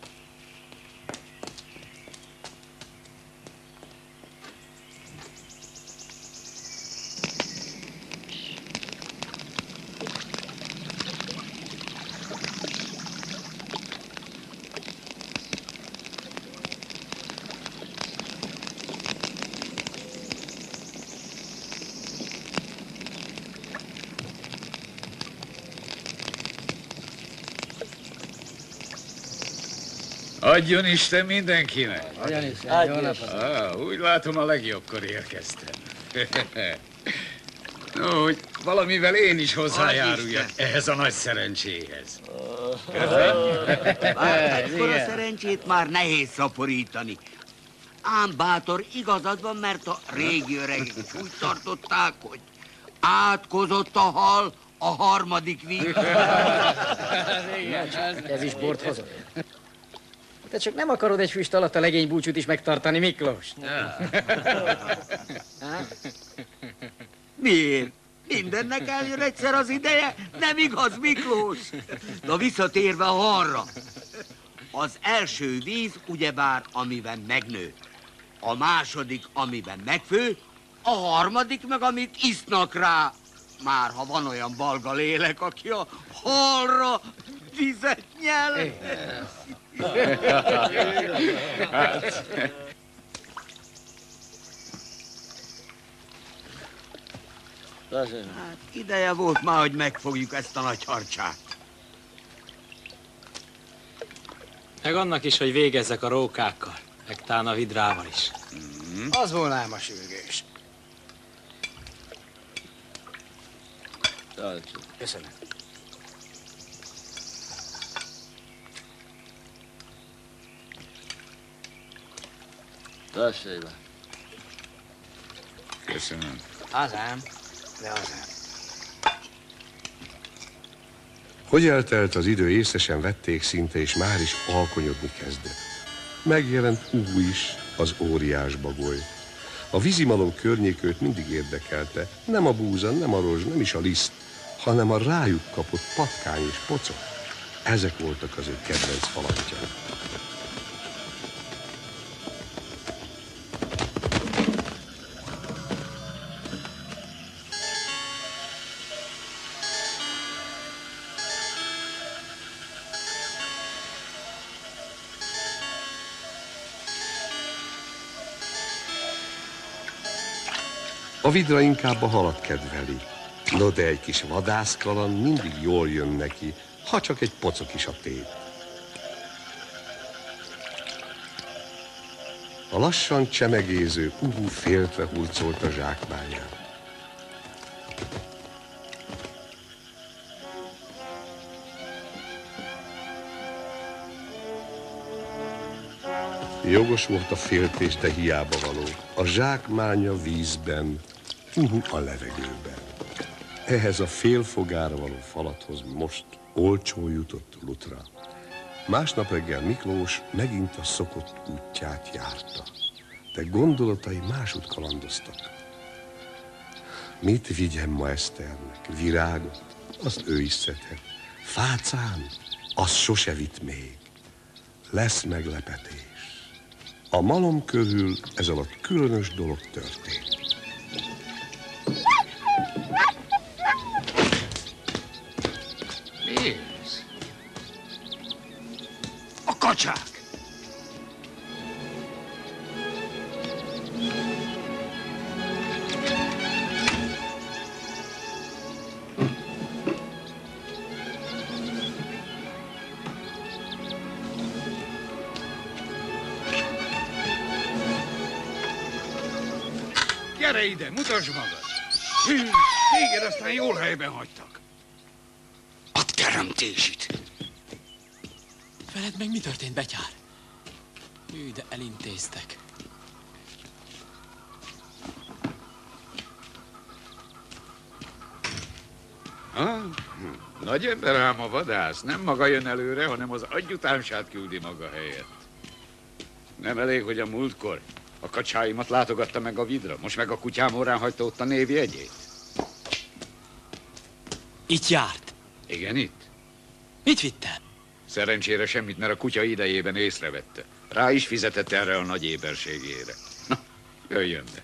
Adjon Isten mindenkinek! Adjon Isten, jó napot! Úgy látom, a legjobbkor érkeztem. No, hogy valamivel én is hozzájáruljak ehhez a nagy szerencséhez. Ekkora szerencsét már nehéz szaporítani. Ám bátor, igazad van, mert a régi öregek is úgy tartották, hogy átkozott a hal a harmadik víz. Ez is bort hozott. Te csak nem akarod egy füst alatt a legény búcsút is megtartani, Miklós? Miért? Mindennek eljön egyszer az ideje, nem igaz, Miklós? Na visszatérve a halra. Az első víz ugyebár, amiben megnő. A második, amiben megfő. A harmadik meg, amit isznak rá. Már ha van olyan balga lélek, aki a halra vizet nyel. Hát ideje volt már, hogy megfogjuk ezt a nagy harcsát. Meg annak is, hogy végezzek a rókákkal, meg tán a vidrával is. Az volna ám a sürgős. Köszönöm. Köszönöm. Azám, de azám. Hogy eltelt az idő, észre sem vették szinte, és már is alkonyodni kezdett. Megjelent Uhu is, az óriás bagoly. A vízimalom környékőt mindig érdekelte. Nem a búza, nem a rozs, nem is a liszt, hanem a rájuk kapott patkány és pocok. Ezek voltak az ő kedvenc falatjai. A vidra inkább a halat kedveli. No, de egy kis vadászkaland mindig jól jön neki, ha csak egy pocok is a tét. A lassan csemegéző Uhu féltve hurcolt a zsákmányán. Jogos volt a féltés, de hiába való. A zsákmánya vízben, Uhu a levegőben. Ehhez a félfogára való falathoz most olcsó jutott Lutra. Másnap reggel Miklós megint a szokott útját járta, de gondolatai másút kalandoztak. Mit vigyen ma Eszternek? Virágot? Azt ő is szedhet. Fácán? Azt sose vitt még. Lesz meglepetés. A malom körül ez alatt különös dolog történt. Mi ez? A kacsák! gyere ide, mutasd magad. Hű, téged aztán jól helyben hagytak. A teremtésit. Veled meg mi történt, betyár? Hű, de elintéztek. Nagy ember ám a vadász. Nem maga jön előre, hanem az adjutánsát küldi maga helyett. Nem elég, hogy a múltkor a kacsáimat látogatta meg a vidra, most meg a kutyám órán hagyta ott a névjegyét. Itt járt? Igen, itt. Mit vitt el? Szerencsére semmit, mert a kutya idejében észrevette. Rá is fizetett erre a nagy éberségére. Na, jöjjön be.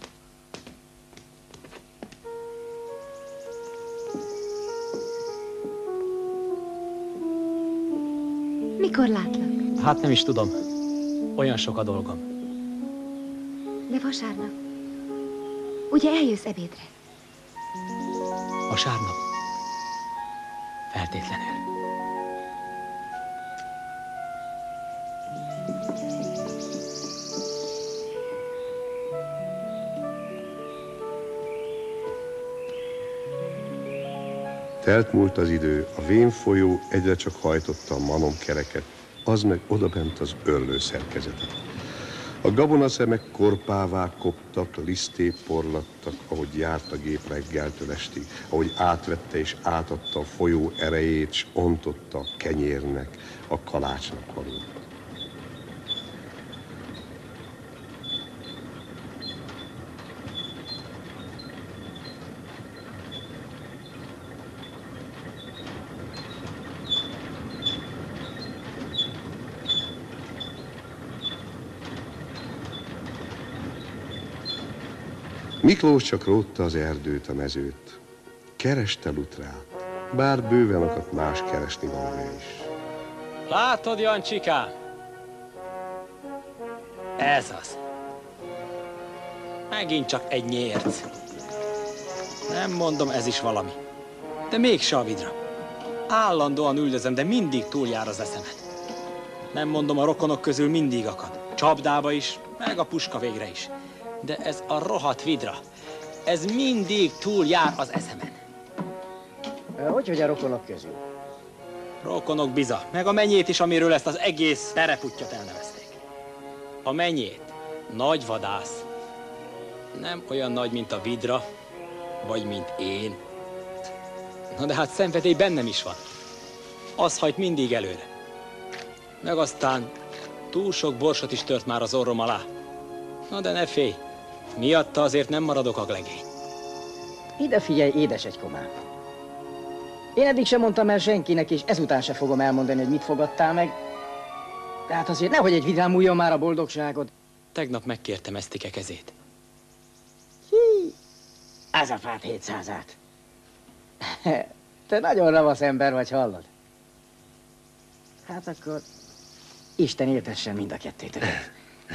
Mikor látlak? Hát nem is tudom. Olyan sok a dolgom. De vasárnap. Ugye eljössz ebédre? Vasárnap? Feltétlenül. Telt múlt az idő, a vén folyó egyre csak hajtotta a malomkereket, az meg odabent az örlő szerkezetet. A gabonaszemek korpává koptak, liszté porlattak, ahogy járt a gép reggeltől estig, ahogy átvette és átadta a folyó erejét, s ontotta a kenyérnek, a kalácsnak való. Miklós csak rótta az erdőt, a mezőt. Kereste Lutrát, bár bőven akadt más keresni valója is. Látod, Jancsikám? Ez az. Megint csak egy nyérc. Nem mondom, ez is valami. De mégse a vidra. Állandóan üldözöm, de mindig túljár az eszemet. Nem mondom, a rokonok közül mindig akad. Csapdába is, meg a puska végre is. De ez a rohadt vidra, ez mindig túljár az eszemen. Hogy a rokonok közül? Rokonok biza, meg a mennyét is, amiről ezt az egész tereputtyot elnevezték. A mennyét nagy vadász. Nem olyan nagy, mint a vidra, vagy mint én. Na de hát szenvedély bennem is van. Az hajt mindig előre. Meg aztán túl sok borsot is tört már az orrom alá. Na de ne félj, miatta azért nem maradok a legény. Ide figyelj, édes egykomám. Én eddig sem mondtam el senkinek, és ezután se fogom elmondani, hogy mit fogadtál meg. Tehát azért nehogy egy vidám múljon már a boldogságod. Tegnap megkértem Esztike kezét. Hí, az a fát 700-át. Te nagyon ravasz ember vagy, hallod? Hát akkor Isten éltessen mind a kettéteket.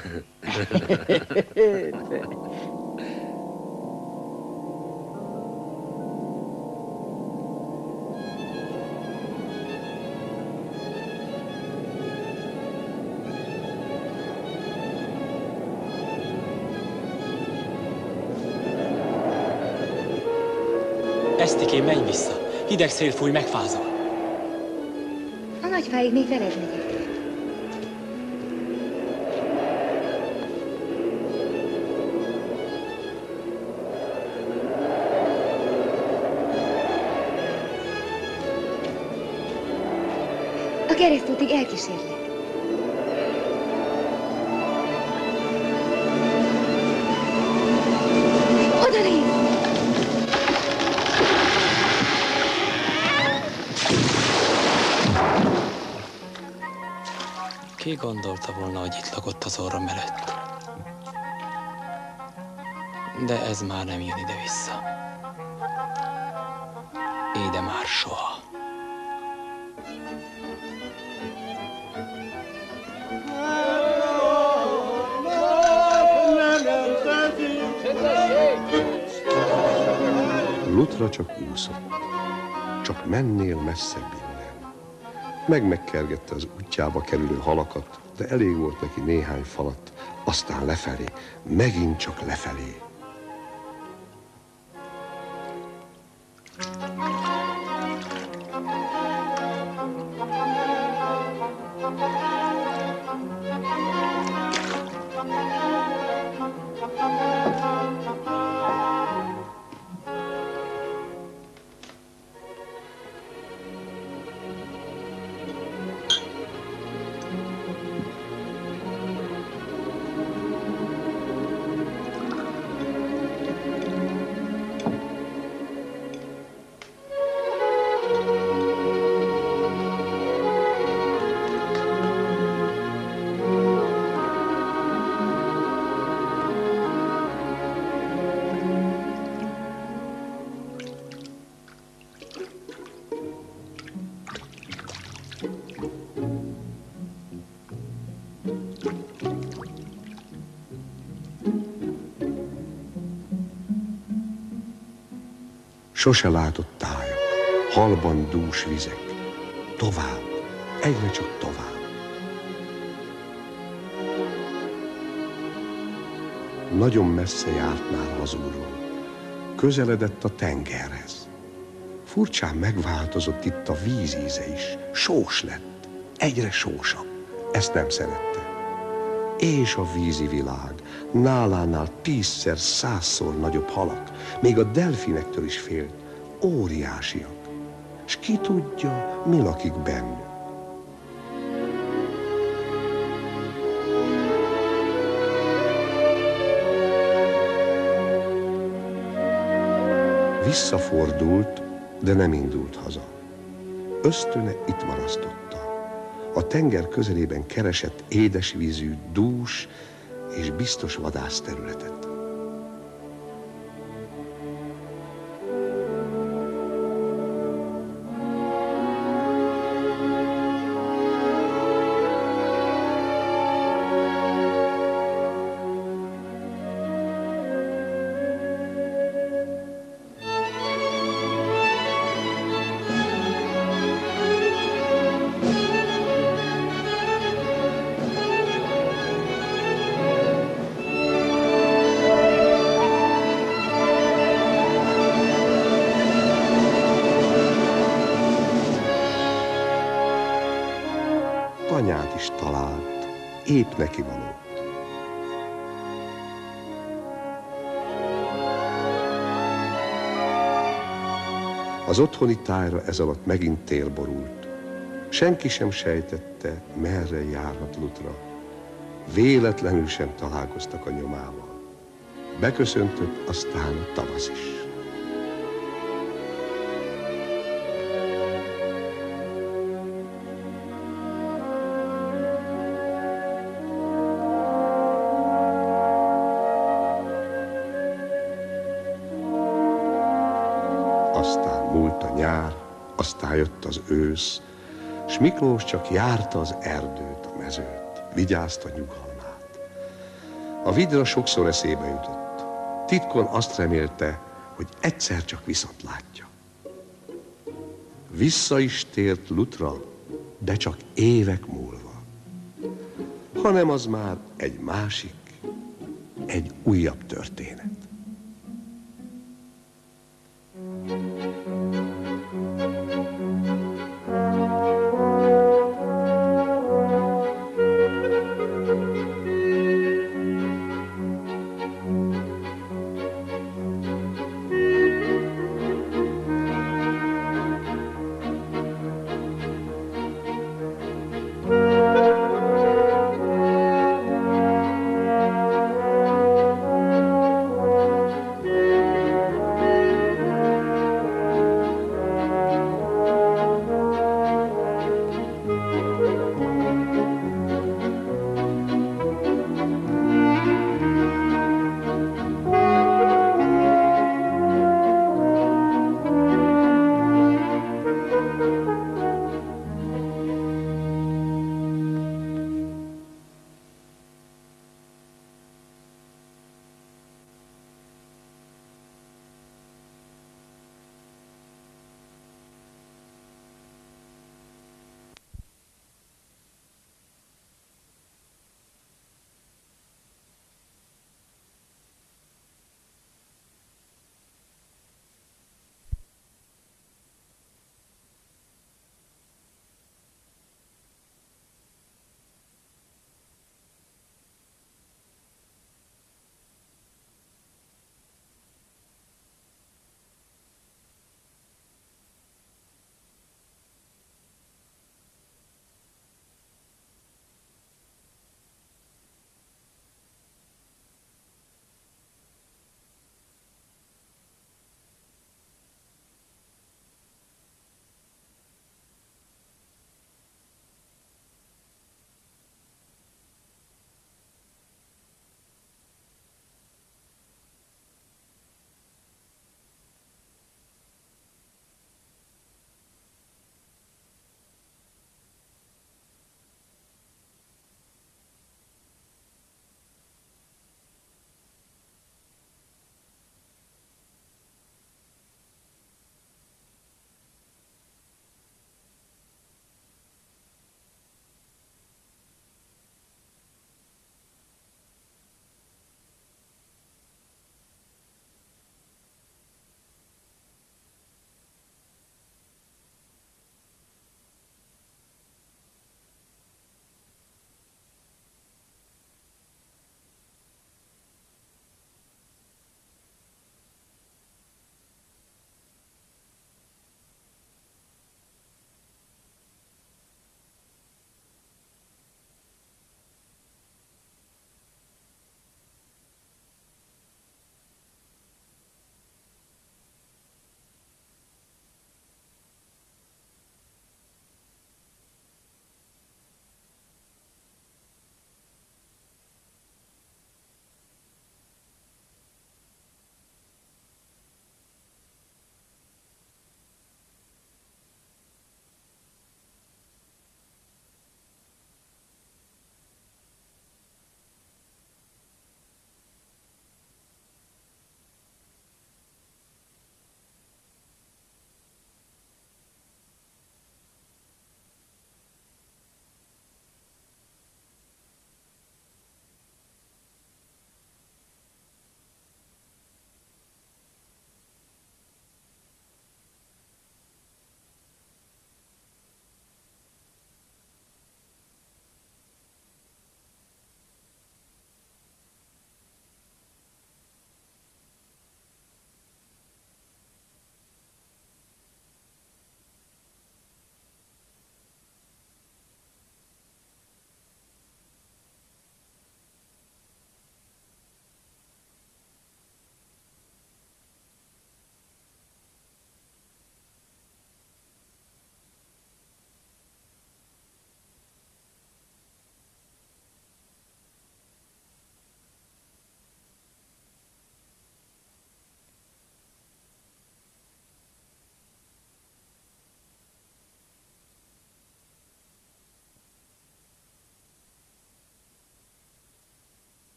Esztikém, menj vissza. Hideg szél fúj, megfázol. A nagyfáig még veled megyek. A keresztútig elkísérlek. Odalégy! Ki gondolta volna, hogy itt lakott az orrom előtt? De ez már nem jön ide-vissza. Ide már soha. Lutra csak úszott. Csak mennél messzebb innen. Megkergette az útjába kerülő halakat, de elég volt neki néhány falat, aztán lefelé, megint csak lefelé. sose látott tájak, halban dús vizek. Tovább, egyre csak tovább. Nagyon messze járt már hazulról. Közeledett a tengerhez. Furcsán megváltozott itt a vízíze is. Sós lett, egyre sósabb. Ezt nem szerette. És a vízi világ, nálánál 10-szer, 100-szor nagyobb halak, még a delfinektől is félt, óriásiak. S ki tudja, mi lakik bennük. Visszafordult, de nem indult haza. Ösztöne itt marasztotta. A tenger közelében keresett édesvízű, dús és biztos vadászterületet. Tanyát is talált, épp neki valót. Az otthoni tájra ez alatt megint tél borult. Senki sem sejtette, merre járhat Lutra. Véletlenül sem találkoztak a nyomával. Beköszöntött aztán a tavasz is. Aztán múlt a nyár, aztán jött az ősz, s Miklós csak járta az erdőt, a mezőt, vigyázta nyugalmát. A vidra sokszor eszébe jutott. Titkon azt remélte, hogy egyszer csak viszont látja. Vissza is tért Lutra, de csak évek múlva. Hanem az már egy másik, egy újabb történet.